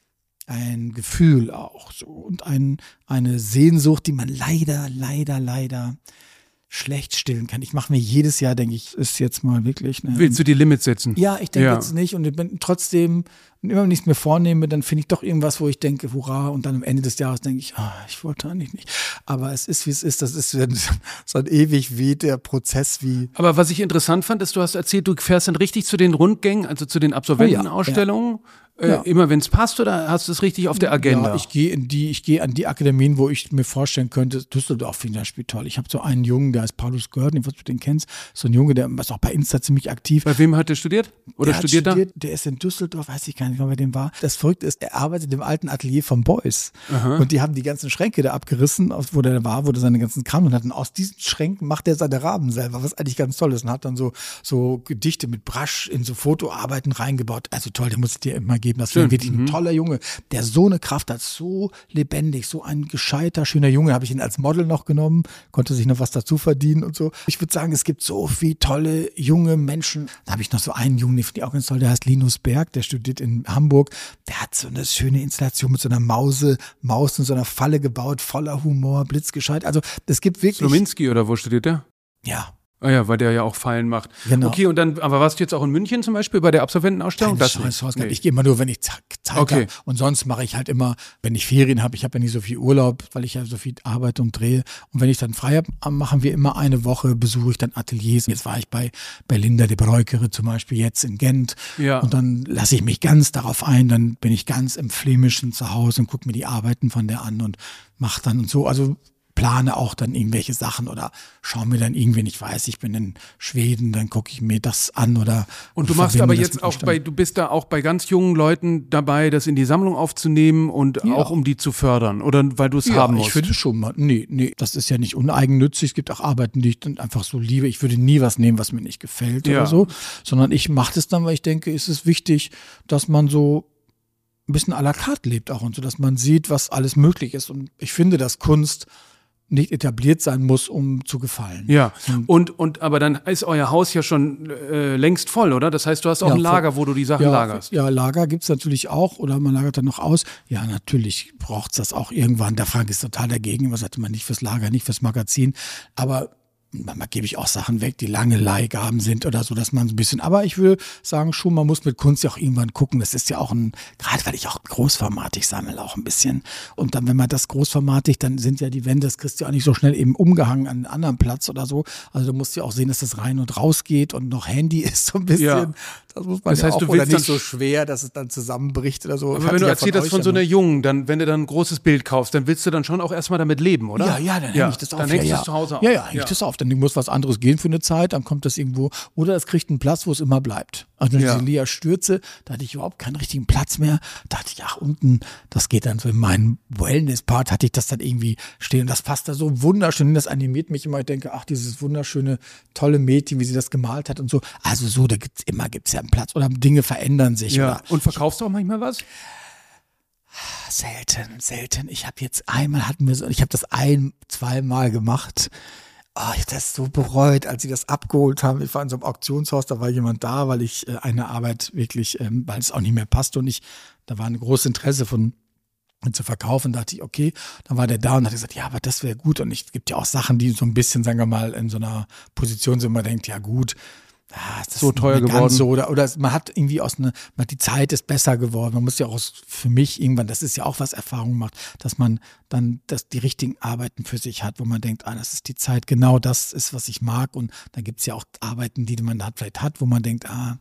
ein Gefühl auch so und ein, eine Sehnsucht, die man leider, leider, leider schlecht stillen kann. Ich mache mir jedes Jahr, denke ich, ist jetzt mal wirklich. Ne, Willst du die Limits setzen? Ja, ich denke ja. jetzt nicht und ich bin trotzdem, immer wenn ich es mir vornehme, dann finde ich doch irgendwas, wo ich denke, hurra, und dann am Ende des Jahres denke ich, ah, ich wollte eigentlich nicht. Aber es ist, wie es ist, das ist so ein ewig wie der Prozess wie. Aber was ich interessant fand, ist, du hast erzählt, du fährst dann richtig zu den Rundgängen, also zu den Absolventenausstellungen. Oh ja, ja. Äh, ja. Immer wenn es passt, oder hast du es richtig auf der Agenda? Ja, ich gehe in die, ich gehe an die Akademien, wo ich mir vorstellen könnte, Düsseldorf finde ich das Spiel toll. Ich habe so einen Jungen, der heißt Paulus Görden, ich weiß nicht, ob du den kennst, so ein Junge, der ist auch bei Insta ziemlich aktiv. Bei wem hat der studiert? Oder der studiert, studiert da? Der ist in Düsseldorf, weiß ich gar nicht, wer dem war. Das Verrückte ist, er arbeitet im alten Atelier von Beuys. Aha. Und die haben die ganzen Schränke da abgerissen, wo der war, wo der seine ganzen Kram und hat. Und aus diesen Schränken macht er seine Rahmen selber, was eigentlich ganz toll ist. Und hat dann so, so Gedichte mit Brasch in so Fotoarbeiten reingebaut. Also toll, den muss ich dir immer geben. Das wäre wirklich ein toller Junge, der so eine Kraft hat, so lebendig, so ein gescheiter, schöner Junge. Habe ich ihn als Model noch genommen, konnte sich noch was dazu verdienen und so. Ich würde sagen, es gibt so viele tolle, junge Menschen. Da habe ich noch so einen Jungen, den finde ich auch ganz toll, der heißt Linus Berg, der studiert in Hamburg. Der hat so eine schöne Installation mit so einer Mause, Maus in so einer Falle gebaut, voller Humor, blitzgescheit. Also es gibt wirklich... Slominski oder wo studiert der? Ja. Ah ja, weil der ja auch Fallen macht. Genau. Okay, und dann, aber warst du jetzt auch in München zum Beispiel bei der Absolventenausstellung? Das nicht. Nee. Ich gehe immer nur, wenn ich Zeit okay. habe. Und sonst mache ich halt immer, wenn ich Ferien habe, ich habe ja nicht so viel Urlaub, weil ich ja so viel arbeite und drehe. Und wenn ich dann frei habe, machen wir immer eine Woche, besuche ich dann Ateliers. Jetzt war ich bei, bei Linda de Breukere zum Beispiel jetzt in Gent. Ja. Und dann lasse ich mich ganz darauf ein, dann bin ich ganz im Flämischen zu Hause und gucke mir die Arbeiten von der an und mache dann und so. Also plane auch dann irgendwelche Sachen oder schaue mir dann irgendwie, ich weiß, ich bin in Schweden, dann gucke ich mir das an oder und du machst aber jetzt auch bei, du bist da auch bei ganz jungen Leuten dabei, das in die Sammlung aufzunehmen und ja. auch um die zu fördern oder weil du es ja, haben musst? Ich finde schon mal, nee, nee, das ist ja nicht uneigennützig, es gibt auch Arbeiten, die ich dann einfach so liebe, ich würde nie was nehmen, was mir nicht gefällt ja. oder so, sondern ich mache das dann, weil ich denke, ist es wichtig, dass man so ein bisschen à la carte lebt auch und so, dass man sieht, was alles möglich ist und ich finde, dass Kunst nicht etabliert sein muss, um zu gefallen. Ja, und, und aber dann ist euer Haus ja schon äh, längst voll, oder? Das heißt, du hast auch ja, ein Lager, wo du die Sachen ja, lagerst. Ja, Lager gibt's natürlich auch, oder man lagert dann noch aus. Ja, natürlich braucht's das auch irgendwann. Der Frank ist total dagegen, was hatte man nicht fürs Lager, nicht fürs Magazin. Aber manchmal gebe ich auch Sachen weg, die lange Leihgaben sind oder so, dass man so ein bisschen, aber ich würde sagen schon, man muss mit Kunst ja auch irgendwann gucken, das ist ja auch ein, gerade weil ich auch großformatig sammle auch ein bisschen und dann, wenn man das großformatig, dann sind ja die Wände, das kriegst du ja auch nicht so schnell eben umgehangen an einen anderen Platz oder so, also du musst ja auch sehen, dass das rein und raus geht und noch Handy ist so ein bisschen, ja. das muss man das ja heißt, auch, du oder willst nicht so schwer, dass es dann zusammenbricht oder so. Aber wenn du erzählst das von so einer Jungen, dann, wenn du dann ein großes Bild kaufst, dann willst du dann schon auch erstmal damit leben, oder? Ja, ja, dann hänge ich das auf. Dann hängst ja, du es zu Hause auf. Ja, ja, hänge ich das auf. Dann muss was anderes gehen für eine Zeit, dann kommt das irgendwo, oder es kriegt einen Platz, wo es immer bleibt. Also ja. diese Lea Stürze, da hatte ich überhaupt keinen richtigen Platz mehr. Da dachte ich, ach, unten, das geht dann so in meinen Wellness-Part, hatte ich das dann irgendwie stehen. Und das passt da so wunderschön, das animiert mich immer. Ich denke, ach, dieses wunderschöne, tolle Mädchen, wie sie das gemalt hat und so. Also so, da gibt's immer, gibt's ja einen Platz. Oder Dinge verändern sich. Ja. Oder Und verkaufst du auch manchmal was? Selten, selten. Ich habe jetzt einmal hatten wir so, ich habe das ein, zweimal gemacht. Oh, ich habe das so bereut, als sie das abgeholt haben. Ich war in so einem Auktionshaus, da war jemand da, weil ich äh, eine Arbeit wirklich, ähm, weil es auch nicht mehr passte und ich, da war ein großes Interesse von zu verkaufen, dachte ich, okay, dann war der da und hat gesagt, ja, aber das wäre gut und es gibt ja auch Sachen, die so ein bisschen, sagen wir mal, in so einer Position sind, man denkt, ja gut, ah, ist das so teuer geworden. So, oder, oder man hat irgendwie aus einer, man, die Zeit ist besser geworden. Man muss ja auch aus, für mich irgendwann, das ist ja auch was Erfahrung macht, dass man dann dass die richtigen Arbeiten für sich hat, wo man denkt, ah, das ist die Zeit, genau das ist, was ich mag. Und dann gibt es ja auch Arbeiten, die man hat, vielleicht hat, wo man denkt, ah,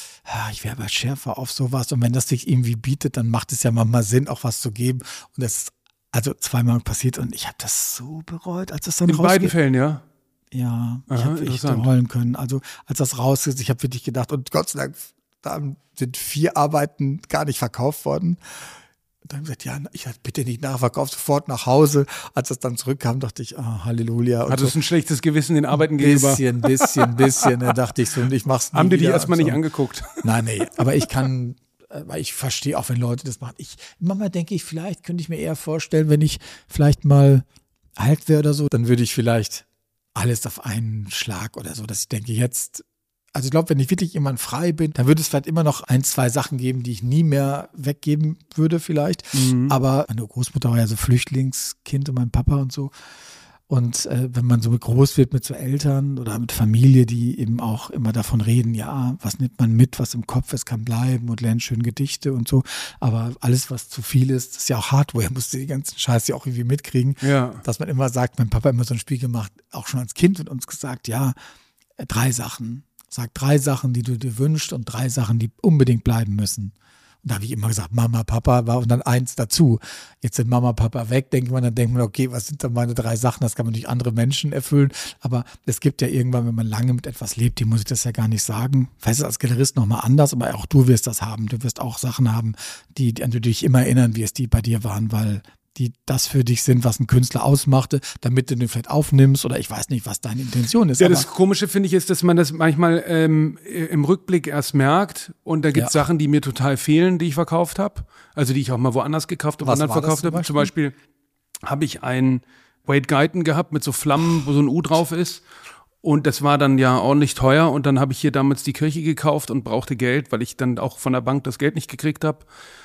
ich wäre aber schärfer auf sowas. Und wenn das sich irgendwie bietet, dann macht es ja manchmal Sinn, auch was zu geben. Und das ist also zweimal passiert und ich habe das so bereut, als das dann In rausgeht. beiden Fällen, ja? Ja, ich Aha, habe echt heulen können. Also als das raus ist, ich habe wirklich gedacht, und Gott sei Dank, da sind vier Arbeiten gar nicht verkauft worden. Und dann haben gesagt, ja, ich hatte bitte nicht nachverkauft, sofort nach Hause. Als das dann zurückkam, dachte ich, ah, Halleluja. Und Hattest du so ein schlechtes Gewissen den Arbeiten bisschen, gegenüber? Bisschen, bisschen, bisschen. Da dachte ich so, und ich mach's nie Haben die die wieder erstmal und nicht so. angeguckt? Nein, nee, aber ich kann, weil ich verstehe auch, wenn Leute das machen. Ich, manchmal denke ich, vielleicht könnte ich mir eher vorstellen, wenn ich vielleicht mal alt wäre oder so, dann würde ich vielleicht alles auf einen Schlag oder so, dass ich denke, jetzt, also ich glaube, wenn ich wirklich jemand frei bin, dann würde es vielleicht immer noch ein, zwei Sachen geben, die ich nie mehr weggeben würde vielleicht. Mhm. Aber meine Großmutter war ja so Flüchtlingskind und mein Papa und so. Und äh, wenn man so groß wird mit so Eltern oder mit Familie, die eben auch immer davon reden, ja, was nimmt man mit, was im Kopf ist, kann bleiben und lernt schön Gedichte und so. Aber alles, was zu viel ist, das ist ja auch Hardware, musst du die ganzen Scheiße ja auch irgendwie mitkriegen. Ja. Dass man immer sagt, mein Papa immer so ein Spiel gemacht, auch schon als Kind mit uns gesagt, ja, drei Sachen. Sag drei Sachen, die du dir wünschst und drei Sachen, die unbedingt bleiben müssen. Und da habe ich immer gesagt, Mama, Papa war und dann eins dazu. Jetzt sind Mama, Papa weg, denkt man, dann denkt man, okay, was sind dann meine drei Sachen? Das kann man durch andere Menschen erfüllen. Aber es gibt ja irgendwann, wenn man lange mit etwas lebt, die muss ich das ja gar nicht sagen. Vielleicht ist es als Galerist nochmal anders, aber auch du wirst das haben. Du wirst auch Sachen haben, die, die an die dich immer erinnern, wie es die bei dir waren, weil die das für dich sind, was ein Künstler ausmachte, damit du den vielleicht aufnimmst oder ich weiß nicht, was deine Intention ist. Ja, das Komische finde ich ist, dass man das manchmal ähm, im Rückblick erst merkt und da gibt es ja. Sachen, die mir total fehlen, die ich verkauft habe, also die ich auch mal woanders gekauft und woanders verkauft habe. Zum Beispiel habe ich einen Wade Guyton gehabt mit so Flammen, wo so ein U drauf ist. Und das war dann ja ordentlich teuer und dann habe ich hier damals die Kirche gekauft und brauchte Geld, weil ich dann auch von der Bank das Geld nicht gekriegt habe.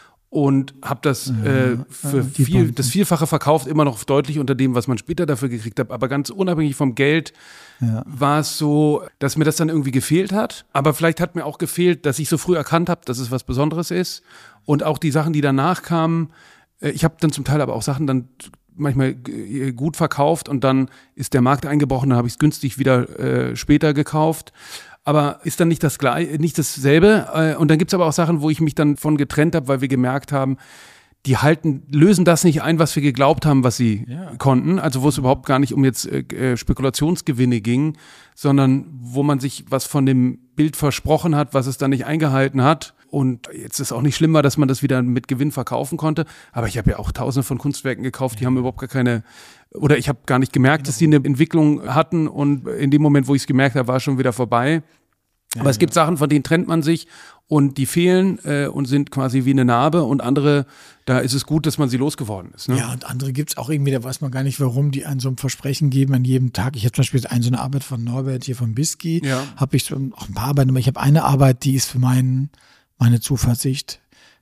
Und habe das äh, für viel, das Vielfache verkauft, immer noch deutlich unter dem, was man später dafür gekriegt hat. Aber ganz unabhängig vom Geld ja. war es so, dass mir das dann irgendwie gefehlt hat. Aber vielleicht hat mir auch gefehlt, dass ich so früh erkannt habe, dass es was Besonderes ist. Und auch die Sachen, die danach kamen, äh, ich habe dann zum Teil aber auch Sachen dann manchmal g- gut verkauft und dann ist der Markt eingebrochen, dann habe ich es günstig wieder äh, später gekauft. Aber ist dann nicht das gleiche, nicht dasselbe. Und dann gibt's aber auch Sachen, wo ich mich dann von getrennt habe, weil wir gemerkt haben, die halten, lösen das nicht ein, was wir geglaubt haben, was sie ja. konnten. Also wo es überhaupt gar nicht um jetzt äh, Spekulationsgewinne ging, sondern wo man sich was von dem Bild versprochen hat, was es dann nicht eingehalten hat. Und jetzt ist auch nicht schlimm war, dass man das wieder mit Gewinn verkaufen konnte. Aber ich habe ja auch tausende von Kunstwerken gekauft, die ja. haben überhaupt gar keine, oder ich habe gar nicht gemerkt, genau. dass die eine Entwicklung hatten. Und in dem Moment, wo ich es gemerkt habe, war es schon wieder vorbei. Ja, aber es ja. gibt Sachen, von denen trennt man sich und die fehlen äh, und sind quasi wie eine Narbe. Und andere, da ist es gut, dass man sie losgeworden ist. Ne? Ja, und andere gibt es auch irgendwie, da weiß man gar nicht, warum die einen so ein Versprechen geben an jedem Tag. Ich habe zum Beispiel eine so eine Arbeit von Norbert hier von Bisky, ja. habe ich so auch ein paar Arbeiten, aber ich habe eine Arbeit, die ist für meinen, meine Zuversicht.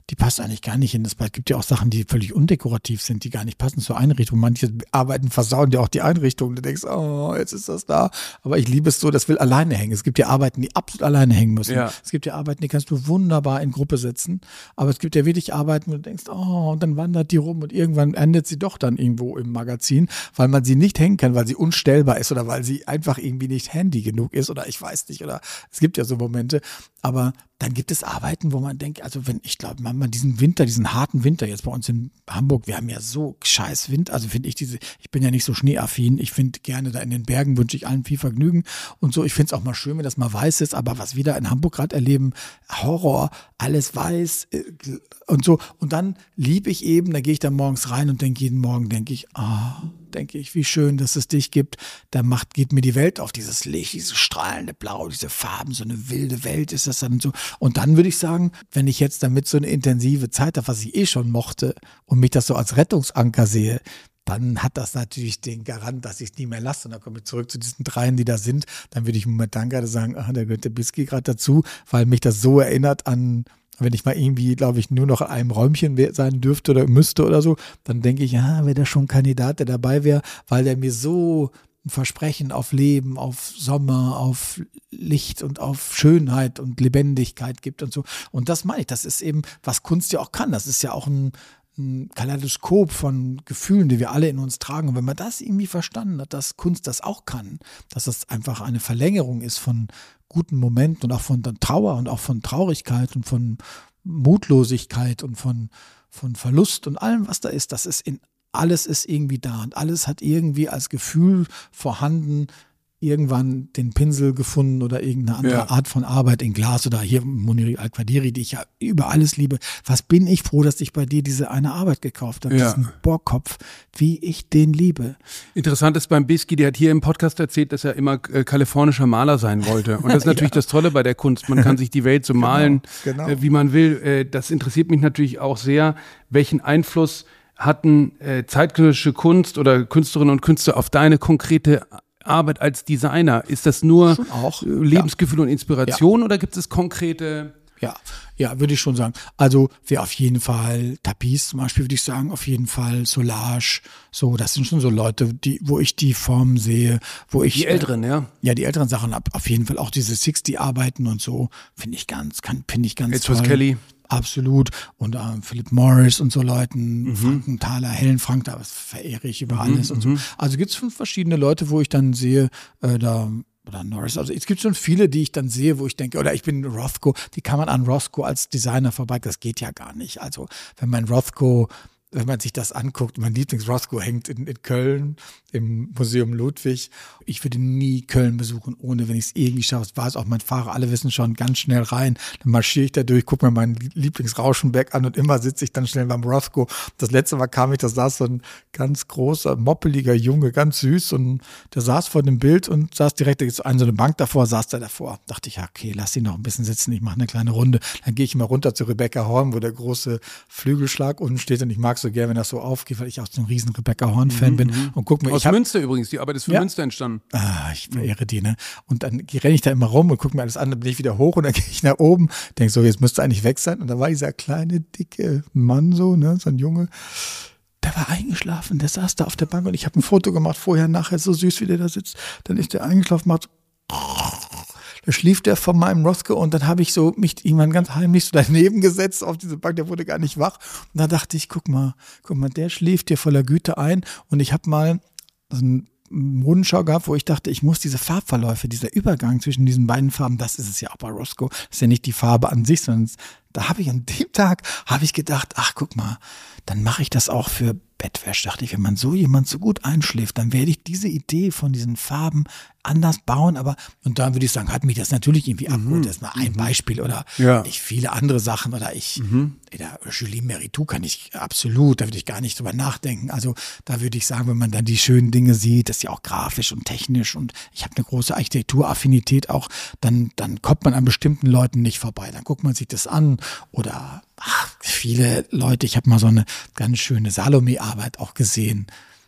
die passt eigentlich gar nicht in das Bad. Es gibt ja auch Sachen, die völlig undekorativ sind, die gar nicht passen zur Einrichtung. Manche Arbeiten versauen ja auch die Einrichtung. Du denkst, oh, jetzt ist das da. Aber ich liebe es so, das will alleine hängen. Es gibt ja Arbeiten, die absolut alleine hängen müssen. Ja. Es gibt ja Arbeiten, die kannst du wunderbar in Gruppe setzen. Aber es gibt ja wirklich Arbeiten, wo du denkst, oh, und dann wandert die rum und irgendwann endet sie doch dann irgendwo im Magazin, weil man sie nicht hängen kann, weil sie unstellbar ist oder weil sie einfach irgendwie nicht handy genug ist oder ich weiß nicht. Oder es gibt ja so Momente. Aber dann gibt es Arbeiten, wo man denkt, also wenn, ich glaube, man diesen Winter, diesen harten Winter jetzt bei uns in Hamburg, wir haben ja so scheiß Wind, also finde ich diese, ich bin ja nicht so schneeaffin, ich finde gerne da in den Bergen, wünsche ich allen viel Vergnügen und so, ich finde es auch mal schön, wenn das mal weiß ist, aber was wir da in Hamburg gerade erleben, Horror, alles weiß und so und dann liebe ich eben, da gehe ich da morgens rein und denke jeden Morgen, denke ich, ah, oh, denke ich, wie schön, dass es dich gibt, da macht, geht mir die Welt auf, dieses Licht, dieses strahlende Blau, diese Farben, so eine wilde Welt ist das dann so. Und dann würde ich sagen, wenn ich jetzt damit so eine intensive Zeit habe, was ich eh schon mochte und mich das so als Rettungsanker sehe, dann hat das natürlich den Garant, dass ich es nie mehr lasse. Und dann komme ich zurück zu diesen dreien, die da sind. Dann würde ich momentan gerade sagen, ah, da gehört der Bisky gerade dazu, weil mich das so erinnert an, wenn ich mal irgendwie, glaube ich, nur noch in einem Räumchen sein dürfte oder müsste oder so, dann denke ich, ja, wäre der schon ein Kandidat, der dabei wäre, weil der mir so ein Versprechen auf Leben, auf Sommer, auf Licht und auf Schönheit und Lebendigkeit gibt und so. Und das meine ich, das ist eben, was Kunst ja auch kann. Das ist ja auch ein, ein Kaleidoskop von Gefühlen, die wir alle in uns tragen. Und wenn man das irgendwie verstanden hat, dass Kunst das auch kann, dass das einfach eine Verlängerung ist von guten Momenten und auch von Trauer und auch von Traurigkeit und von Mutlosigkeit und von, von Verlust und allem, was da ist, das ist in alles ist irgendwie da und alles hat irgendwie als Gefühl vorhanden, irgendwann den Pinsel gefunden oder irgendeine andere ja. Art von Arbeit in Glas oder hier Munir Al-Qadiri, die ich ja über alles liebe. Was bin ich froh, dass ich bei dir diese eine Arbeit gekauft habe, ja. diesen Bohrkopf, wie ich den liebe. Interessant ist beim Bisky, der hat hier im Podcast erzählt, dass er immer äh, kalifornischer Maler sein wollte. Und das ist natürlich ja. das Tolle bei der Kunst. Man kann sich die Welt so malen, genau, genau. Äh, wie man will. Äh, das interessiert mich natürlich auch sehr, welchen Einfluss hatten äh, zeitgenössische Kunst oder Künstlerinnen und Künstler auf deine konkrete Arbeit als Designer? Ist das nur auch, Lebensgefühl ja. und Inspiration ja. oder gibt es konkrete? Ja, ja, würde ich schon sagen. Also wäre auf jeden Fall Tapis zum Beispiel, würde ich sagen, auf jeden Fall Solarge. So, das sind schon so Leute, die, wo ich die Formen sehe, wo ich die älteren, äh, ja, ja, die älteren Sachen ab. Auf jeden Fall auch diese sechzig-Arbeiten und so finde ich ganz, kann finde ich ganz Edward toll. Kelly. Absolut. Und ähm, Philip Morris und so Leuten, mhm. Frankenthaler, Helen Frank, da verehre ich über alles mhm. und so. Also gibt es fünf verschiedene Leute, wo ich dann sehe, äh, da oder Norris, also es gibt schon viele, die ich dann sehe, wo ich denke, oder ich bin Rothko, die kann man an Rothko als Designer vorbei, das geht ja gar nicht. Also wenn man Rothko, wenn man sich das anguckt, mein Lieblings-Rothko hängt in, in Köln im Museum Ludwig. Ich würde nie Köln besuchen, ohne, wenn ich es irgendwie schaffe. Das war es auch mein Fahrer, alle wissen schon, ganz schnell rein. Dann marschiere ich da durch, gucke mir meinen Lieblings-Rauschenberg an und immer sitze ich dann schnell beim Rothko. Das letzte Mal kam ich, da saß so ein ganz großer, moppeliger Junge, ganz süß und der saß vor dem Bild und saß direkt, da ist eine so eine Bank davor, saß da davor. Dachte ich, ja, okay, lass ihn noch ein bisschen sitzen, ich mache eine kleine Runde. Dann gehe ich mal runter zu Rebecca Horn, wo der große Flügelschlag unten steht und ich mag so gerne, wenn das so aufgeht, weil ich auch so ein riesen Rebecca Horn-Fan mhm, bin und guck mir, aus Münster übrigens, die Arbeit ist für ja. Münster entstanden. Ah, ich verehre die, ne? Und dann renne ich da immer rum und gucke mir alles an, dann bin ich wieder hoch und dann gehe ich nach oben, denke so, jetzt müsste eigentlich weg sein. Und da war dieser kleine, dicke Mann so, ne, so ein Junge, der war eingeschlafen, der saß da auf der Bank und ich habe ein Foto gemacht, vorher, nachher, so süß, wie der da sitzt. Dann ist der eingeschlafen, macht da schlief der von meinem Rothko und dann habe ich so mich irgendwann ganz heimlich so daneben gesetzt auf diese Bank, der wurde gar nicht wach. Und da dachte ich, guck mal, guck mal, der schläft dir voller Güte ein und ich habe mal so eine Modenschau gehabt, wo ich dachte, ich muss diese Farbverläufe, dieser Übergang zwischen diesen beiden Farben, das ist es ja auch bei Rothko, das ist ja nicht die Farbe an sich, sondern da habe ich an dem Tag, habe ich gedacht, ach guck mal, dann mache ich das auch für Bettwäsche. Dachte ich, wenn man so jemand so gut einschläft, dann werde ich diese Idee von diesen Farben anders bauen, aber und da würde ich sagen, hat mich das natürlich irgendwie mhm. abgeholt. Das ist mal ein mhm. Beispiel oder ja. ich viele andere Sachen oder ich, mhm. oder Julie Meritou kann ich absolut, da würde ich gar nicht drüber nachdenken. Also da würde ich sagen, wenn man dann die schönen Dinge sieht, das ist ja auch grafisch und technisch und ich habe eine große Architekturaffinität auch, dann, dann kommt man an bestimmten Leuten nicht vorbei. Dann guckt man sich das an oder ach, viele Leute, ich habe mal so eine ganz schöne Salome-Arbeit auch gesehen.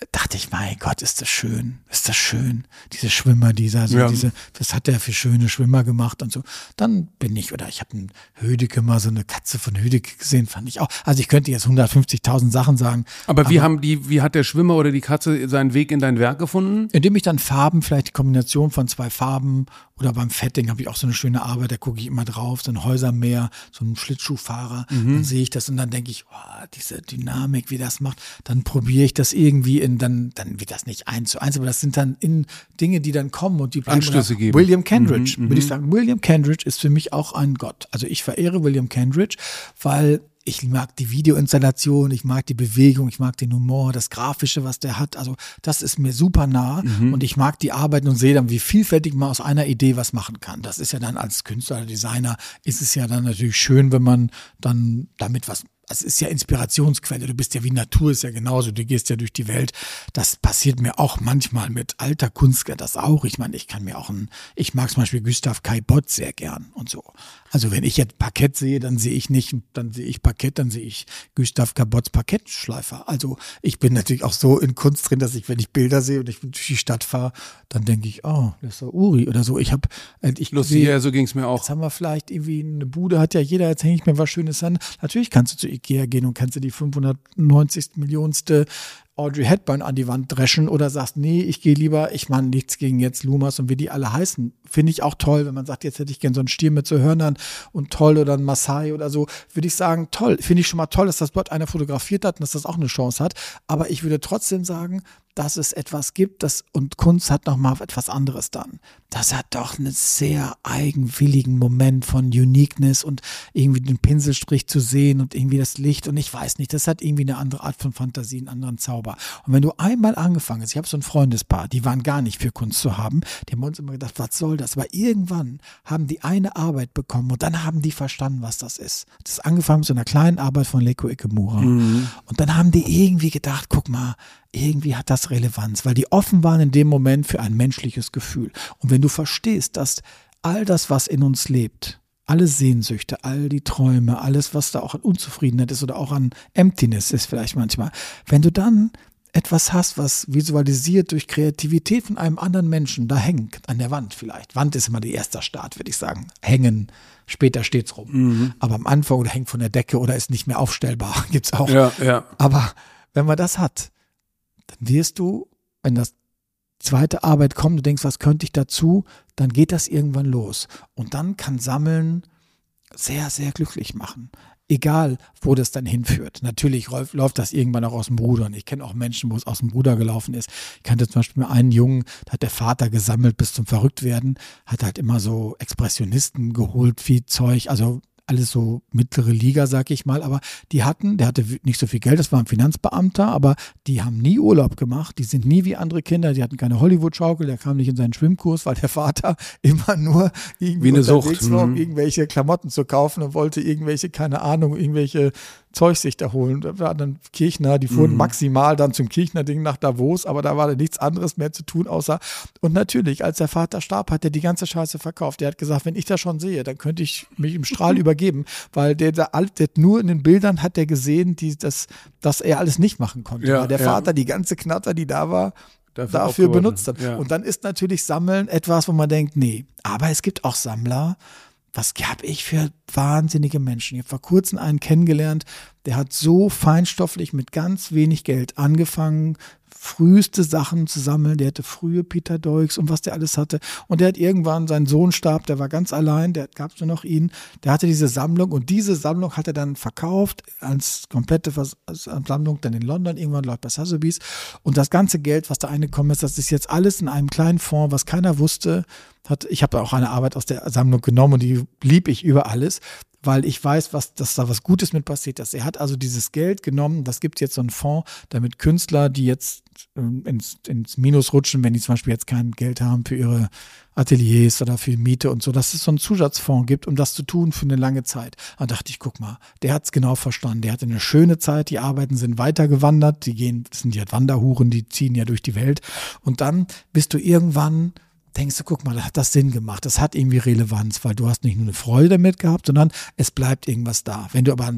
dachte ich, mein Gott, ist das schön, ist das schön. Diese Schwimmer, dieser, so Ja. diese, was hat der für schöne Schwimmer gemacht und so. Dann bin ich, oder ich habe einen Hödecke mal, so eine Katze von Hödecke gesehen, fand ich auch. Also ich könnte jetzt hundertfünfzigtausend Sachen sagen. Aber wie haben die, wie hat der Schwimmer oder die Katze seinen Weg in dein Werk gefunden? Indem ich dann Farben, vielleicht die Kombination von zwei Farben oder beim Fetting habe ich auch so eine schöne Arbeit, da gucke ich immer drauf, so ein Häusermeer, so ein Schlittschuhfahrer, Mhm. dann sehe ich das und dann denke ich, oh, diese Dynamik, wie das macht, dann probiere ich das irgendwie in, dann, dann wird das nicht eins zu eins, aber das sind dann in Dinge, die dann kommen und die bleiben. Anstöße geben. William Kendridge, Mhm, würde ich sagen, William Kendridge ist für mich auch ein Gott. Also ich verehre William Kendridge, weil ich mag die Videoinstallation, ich mag die Bewegung, ich mag den Humor, das Grafische, was der hat. Also das ist mir super nah Mhm. und ich mag die Arbeiten und sehe dann, wie vielfältig man aus einer Idee was machen kann. Das ist ja dann als Künstler oder Designer, ist es ja dann natürlich schön, wenn man dann damit was, es ist ja Inspirationsquelle, du bist ja wie Natur, ist ja genauso, du gehst ja durch die Welt. Das passiert mir auch manchmal mit alter Kunst, das auch. Ich meine, ich kann mir auch ein, ich mag zum Beispiel Gustav Caillebotte sehr gern und so. Also wenn ich jetzt Parkett sehe, dann sehe ich nicht, dann sehe ich Parkett, dann sehe ich Gustav Caillebottes Parkettschleifer. Also ich bin natürlich auch so in Kunst drin, dass ich, wenn ich Bilder sehe und ich durch die Stadt fahre, dann denke ich, oh, das ist doch Uri oder so. Ich habe, ich Lustig, sehe, ja, so ging es mir auch. jetzt haben wir vielleicht irgendwie eine Bude, hat ja jeder, jetzt hänge ich mir was Schönes an. Natürlich kannst du zu Ikea gehen und kannst dir die fünfhundertneunzig Millionste Audrey Hepburn an die Wand dreschen oder sagst, nee, ich gehe lieber, ich meine nichts gegen jetzt Lumas und wie die alle heißen. Finde ich auch toll, wenn man sagt, jetzt hätte ich gern so einen Stier mit so Hörnern und toll oder ein Maasai oder so, würde ich sagen, toll. Finde ich schon mal toll, dass das dort einer fotografiert hat und dass das auch eine Chance hat. Aber ich würde trotzdem sagen, dass es etwas gibt, das, und Kunst hat nochmal etwas anderes dann. Das hat doch einen sehr eigenwilligen Moment von Uniqueness und irgendwie den Pinselstrich zu sehen und irgendwie das Licht und ich weiß nicht, das hat irgendwie eine andere Art von Fantasie, einen anderen Zauber. Und wenn du einmal angefangen hast, ich habe so ein Freundespaar, die waren gar nicht für Kunst zu haben, die haben uns immer gedacht, was soll das? Aber irgendwann haben die eine Arbeit bekommen und dann haben die verstanden, was das ist. Das ist angefangen mit so einer kleinen Arbeit von Leiko Ikemura. Mhm. Und dann haben die irgendwie gedacht, guck mal, irgendwie hat das Relevanz, weil die offen waren in dem Moment für ein menschliches Gefühl. Und wenn du verstehst, dass all das, was in uns lebt, alle Sehnsüchte, all die Träume, alles, was da auch an Unzufriedenheit ist oder auch an Emptiness ist vielleicht manchmal, wenn du dann etwas hast, was visualisiert durch Kreativität von einem anderen Menschen, da hängt, an der Wand vielleicht. Wand ist immer der erste Start, würde ich sagen. Hängen, später steht's rum. Mhm. Aber am Anfang oder hängt von der Decke oder ist nicht mehr aufstellbar, gibt's auch. Ja, ja. Aber wenn man das hat, dann wirst du, wenn das zweite Arbeit kommt, du denkst, was könnte ich dazu, dann geht das irgendwann los. Und dann kann Sammeln sehr, sehr glücklich machen. Egal, wo das dann hinführt. Natürlich läuft das irgendwann auch aus dem Ruder. Und ich kenne auch Menschen, wo es aus dem Ruder gelaufen ist. Ich kannte zum Beispiel mal einen Jungen, da hat der Vater gesammelt bis zum Verrücktwerden, hat halt immer so Expressionisten geholt, viel Zeug, also alles so mittlere Liga, sag ich mal, aber die hatten, der hatte nicht so viel Geld, das war ein Finanzbeamter, aber die haben nie Urlaub gemacht, die sind nie wie andere Kinder, die hatten keine Hollywood-Schaukel, der kam nicht in seinen Schwimmkurs, weil der Vater immer nur irgendwie wie eine unterwegs Sucht. war, um Mhm. irgendwelche Klamotten zu kaufen und wollte irgendwelche, keine Ahnung, irgendwelche Zeug sich da holen. Da waren dann Kirchner, die fuhren mhm. maximal dann zum Kirchner-Ding nach Davos, aber da war da nichts anderes mehr zu tun, außer, und natürlich, als der Vater starb, hat er die ganze Scheiße verkauft. Der hat gesagt, wenn ich das schon sehe, dann könnte ich mich im Strahl übergeben, weil der, der, der nur in den Bildern hat er gesehen, die, das, dass er alles nicht machen konnte. Ja, weil der ja. Vater die ganze Knatter, die da war, dafür, dafür benutzt hat. Ja. Und dann ist natürlich Sammeln etwas, wo man denkt, nee. Aber es gibt auch Sammler, was habe ich für wahnsinnige Menschen. Ich habe vor kurzem einen kennengelernt, der hat so feinstofflich mit ganz wenig Geld angefangen, früheste Sachen zu sammeln. Der hatte frühe Peter Doix und was der alles hatte. Und der hat irgendwann, sein Sohn starb, der war ganz allein, der gab es nur noch ihn. Der hatte diese Sammlung und diese Sammlung hat er dann verkauft als komplette Vers- als Sammlung dann in London, irgendwann läuft bei Sotheby's. Und das ganze Geld, was da eingekommen ist, das ist jetzt alles in einem kleinen Fonds, was keiner wusste. Hat, ich habe auch eine Arbeit aus der Sammlung genommen und die liebe ich über alles, weil ich weiß, was, dass da was Gutes mit passiert ist. Er hat also dieses Geld genommen, das gibt jetzt so einen Fonds, damit Künstler, die jetzt ähm, ins, ins Minus rutschen, wenn die zum Beispiel jetzt kein Geld haben für ihre Ateliers oder für Miete und so, dass es so einen Zusatzfonds gibt, um das zu tun für eine lange Zeit. Da dachte ich, guck mal, der hat es genau verstanden. Der hatte eine schöne Zeit, die Arbeiten sind weitergewandert, die gehen, das sind ja Wanderhuren, die ziehen ja durch die Welt. Und dann bist du irgendwann, denkst du, guck mal, da hat das Sinn gemacht, das hat irgendwie Relevanz, weil du hast nicht nur eine Freude damit gehabt, sondern es bleibt irgendwas da. Wenn du aber ein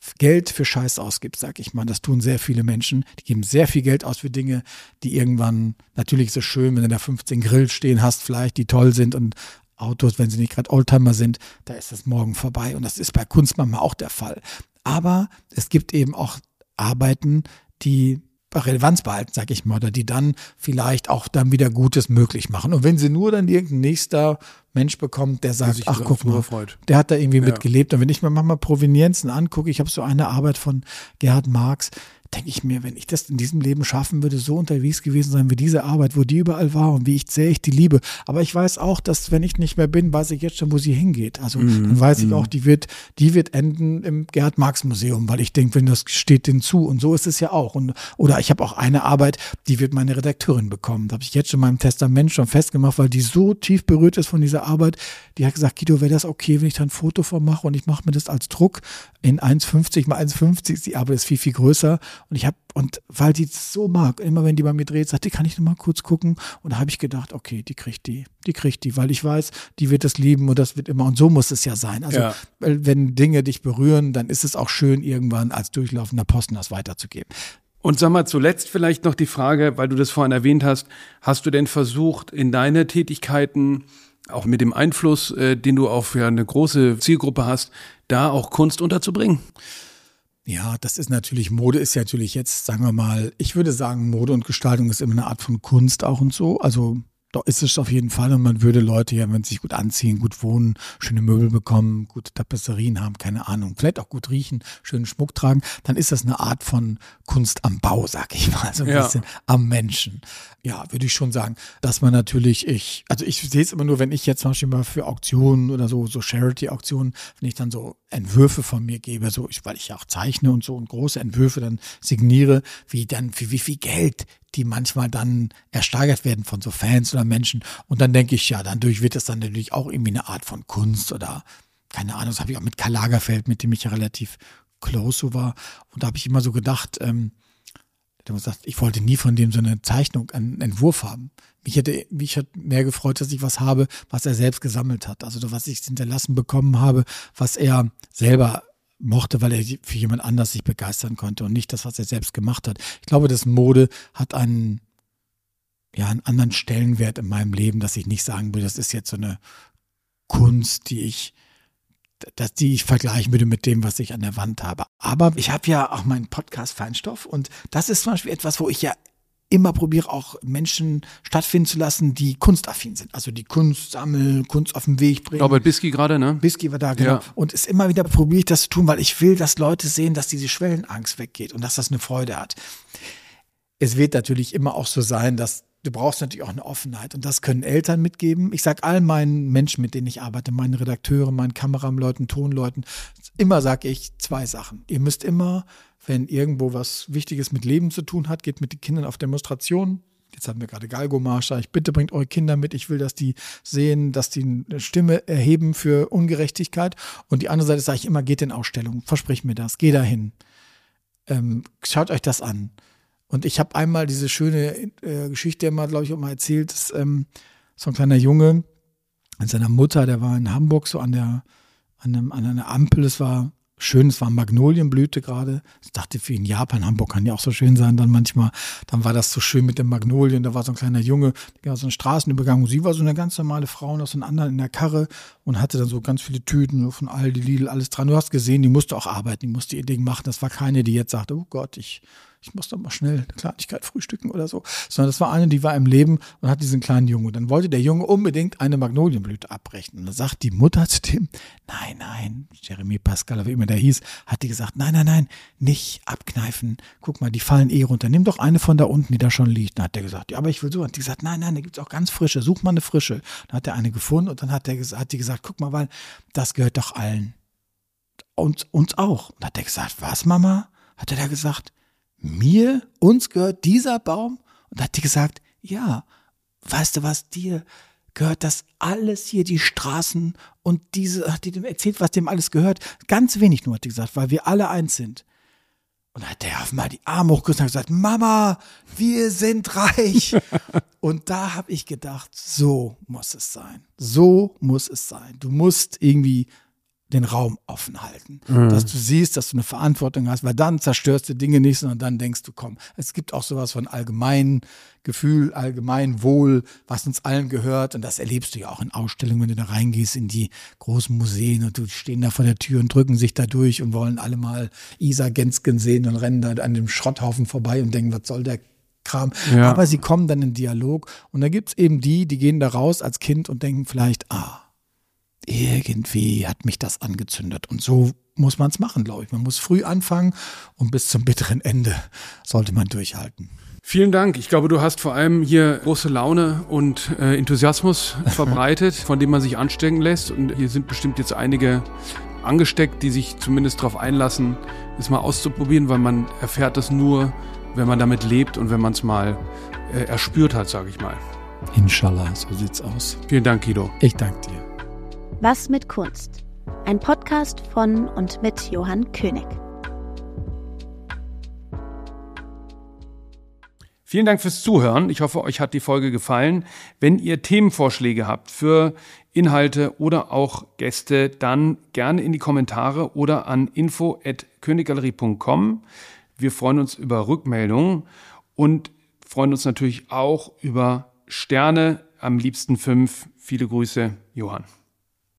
Geld für Scheiß ausgibst, sag ich mal. Das tun sehr viele Menschen. Die geben sehr viel Geld aus für Dinge, die irgendwann, natürlich ist es schön, wenn du da fünfzehn Grills stehen hast, vielleicht, die toll sind und Autos, wenn sie nicht gerade Oldtimer sind, da ist das morgen vorbei. Und das ist bei Kunst manchmal auch der Fall. Aber es gibt eben auch Arbeiten, die Relevanz behalten, sag ich mal, oder die dann vielleicht auch dann wieder Gutes möglich machen. Und wenn sie nur dann irgendein nächster Mensch bekommt, der sagt, ach guck mal, freut. Der hat da irgendwie ja. mitgelebt. Und wenn ich mir manchmal Provenienzen angucke, ich habe so eine Arbeit von Gerhard Marx, denke ich mir, wenn ich das in diesem Leben schaffen würde, so unterwegs gewesen sein wie diese Arbeit, wo die überall war und wie ich sehr ich die liebe. Aber ich weiß auch, dass wenn ich nicht mehr bin, weiß ich jetzt schon, wo sie hingeht. Also mm, dann weiß mm. ich auch, die wird, die wird enden im Gerhard Marx Museum, weil ich denke, wenn das steht denen zu. Und so ist es ja auch. Und, oder ich habe auch eine Arbeit, die wird meine Redakteurin bekommen. Da habe ich jetzt schon in meinem Testament schon festgemacht, weil die so tief berührt ist von dieser Arbeit. Die hat gesagt, Guido, wäre das okay, wenn ich da ein Foto von mache und ich mache mir das als Druck in eins fünfzig mal eins fünfzig. Die Arbeit ist viel, viel größer. Und ich habe, und weil die es so mag, immer wenn die bei mir dreht, sagt die, kann ich noch mal kurz gucken? Und da habe ich gedacht, okay, die kriegt die, die kriegt die, weil ich weiß, die wird das lieben und das wird immer, und so muss es ja sein. Also ja. wenn Dinge dich berühren, dann ist es auch schön, irgendwann als durchlaufender Posten das weiterzugeben. Und sag mal, zuletzt vielleicht noch die Frage, weil du das vorhin erwähnt hast, hast du denn versucht, in deine Tätigkeiten, auch mit dem Einfluss, äh, den du auf ja, eine große Zielgruppe hast, da auch Kunst unterzubringen? Ja, das ist natürlich, Mode ist ja natürlich jetzt, sagen wir mal, ich würde sagen, Mode und Gestaltung ist immer eine Art von Kunst auch und so. Also da ist es auf jeden Fall, und man würde Leute ja, wenn sie sich gut anziehen, gut wohnen, schöne Möbel bekommen, gute Tapisserien haben, keine Ahnung, vielleicht auch gut riechen, schönen Schmuck tragen, dann ist das eine Art von Kunst am Bau, sag ich mal, so ein ja. bisschen am Menschen. Ja, würde ich schon sagen, dass man natürlich, ich, also ich sehe es immer nur, wenn ich jetzt zum Beispiel mal für Auktionen oder so, so Charity-Auktionen, wenn ich dann so Entwürfe von mir gebe, so ich, weil ich ja auch zeichne und so und große Entwürfe dann signiere, wie dann, für wie viel Geld die manchmal dann ersteigert werden von so Fans oder Menschen. Und dann denke ich, ja, dadurch wird es dann natürlich auch irgendwie eine Art von Kunst oder, keine Ahnung, das habe ich auch mit Karl Lagerfeld, mit dem ich ja relativ close so war. Und da habe ich immer so gedacht, ähm, ich wollte nie von dem so eine Zeichnung, einen Entwurf haben. Mich hätte, mich hat mehr gefreut, dass ich was habe, was er selbst gesammelt hat. Also was ich hinterlassen bekommen habe, was er selber mochte, weil er für jemand anders sich begeistern konnte und nicht das, was er selbst gemacht hat. Ich glaube, das Mode hat einen, ja, einen anderen Stellenwert in meinem Leben, dass ich nicht sagen will, das ist jetzt so eine Kunst, die ich dass die ich vergleichen würde mit dem, was ich an der Wand habe. Aber ich habe ja auch meinen Podcast Feinstoff und das ist zum Beispiel etwas, wo ich ja immer probiere, auch Menschen stattfinden zu lassen, die kunstaffin sind. Also die Kunst sammeln, Kunst auf den Weg bringen. Robert Bisky gerade, ne? Bisky war da, genau. Ja. Und es immer wieder probiere ich das zu tun, weil ich will, dass Leute sehen, dass diese Schwellenangst weggeht und dass das eine Freude hat. Es wird natürlich immer auch so sein, dass du brauchst natürlich auch eine Offenheit und das können Eltern mitgeben. Ich sage all meinen Menschen, mit denen ich arbeite, meinen Redakteuren, meinen Kameraleuten, Tonleuten, immer sage ich zwei Sachen. Ihr müsst immer, wenn irgendwo was Wichtiges mit Leben zu tun hat, geht mit den Kindern auf Demonstrationen. Jetzt hatten wir gerade Galgo-Marsch, sage ich, bitte bringt eure Kinder mit. Ich will, dass die sehen, dass die eine Stimme erheben für Ungerechtigkeit. Und die andere Seite sage ich immer, geht in Ausstellungen, versprich mir das, geh dahin. Ähm, schaut euch das an. Und ich habe einmal diese schöne äh, Geschichte immer, glaube ich, auch mal erzählt, dass ähm, so ein kleiner Junge mit seiner Mutter, der war in Hamburg so an der an, einem, an einer Ampel, es war schön, es war Magnolienblüte gerade. Ich dachte, für ihn Japan, Hamburg kann ja auch so schön sein dann manchmal. Dann war das so schön mit den Magnolien, da war so ein kleiner Junge, der war so ein Straßenübergang und sie war so eine ganz normale Frau, noch so einen anderen in der Karre und hatte dann so ganz viele Tüten von Aldi, Lidl, alles dran. Du hast gesehen, die musste auch arbeiten, die musste ihr Ding machen. Das war keine, die jetzt sagte, oh Gott, ich ich muss doch mal schnell eine Kleinigkeit frühstücken oder so. Sondern das war eine, die war im Leben und hat diesen kleinen Junge. Dann wollte der Junge unbedingt eine Magnolienblüte abbrechen. Und dann sagt die Mutter zu dem, nein, nein, Jeremy Pascal, wie immer der hieß, hat die gesagt, nein, nein, nein, nicht abkneifen. Guck mal, die fallen eh runter. Nimm doch eine von da unten, die da schon liegt. Dann hat der gesagt, ja, aber ich will so. Und die gesagt, nein, nein, da gibt's auch ganz frische. Such mal eine frische. Dann hat er eine gefunden und dann hat, der, hat die gesagt, guck mal, weil das gehört doch allen. Und uns auch. Und hat der gesagt, was, Mama? Hat er da gesagt, mir, uns gehört dieser Baum? Und hat die gesagt, ja, weißt du was, dir gehört das alles hier, die Straßen und diese, hat die dem erzählt, was dem alles gehört? Ganz wenig nur, hat die gesagt, weil wir alle eins sind. Und dann hat der auf mal die Arme hochgerissen und gesagt, Mama, wir sind reich. Und da habe ich gedacht, so muss es sein. So muss es sein. Du musst irgendwie den Raum offen halten. Mhm. Dass du siehst, dass du eine Verantwortung hast, weil dann zerstörst du Dinge nicht, sondern dann denkst du, komm, es gibt auch sowas von allgemein Gefühl, allgemein Wohl, was uns allen gehört. Und das erlebst du ja auch in Ausstellungen, wenn du da reingehst in die großen Museen und du stehen da vor der Tür und drücken sich da durch und wollen alle mal Isa Gensken sehen und rennen da an dem Schrotthaufen vorbei und denken, was soll der Kram. Ja. Aber sie kommen dann in Dialog und da gibt's eben die, die gehen da raus als Kind und denken vielleicht, ah, irgendwie hat mich das angezündet. Und so muss man es machen, glaube ich. Man muss früh anfangen und bis zum bitteren Ende sollte man durchhalten. Vielen Dank. Ich glaube, du hast vor allem hier große Laune und äh, Enthusiasmus verbreitet, von dem man sich anstecken lässt. Und hier sind bestimmt jetzt einige angesteckt, die sich zumindest darauf einlassen, es mal auszuprobieren, weil man erfährt das nur, wenn man damit lebt und wenn man es mal äh, erspürt hat, sage ich mal. Inshallah, so sieht's aus. Vielen Dank, Guido. Ich danke dir. Was mit Kunst? Ein Podcast von und mit Johann König. Vielen Dank fürs Zuhören. Ich hoffe, euch hat die Folge gefallen. Wenn ihr Themenvorschläge habt für Inhalte oder auch Gäste, dann gerne in die Kommentare oder an info at königgalerie punkt com. Wir freuen uns über Rückmeldungen und freuen uns natürlich auch über Sterne, am liebsten fünf. Viele Grüße, Johann.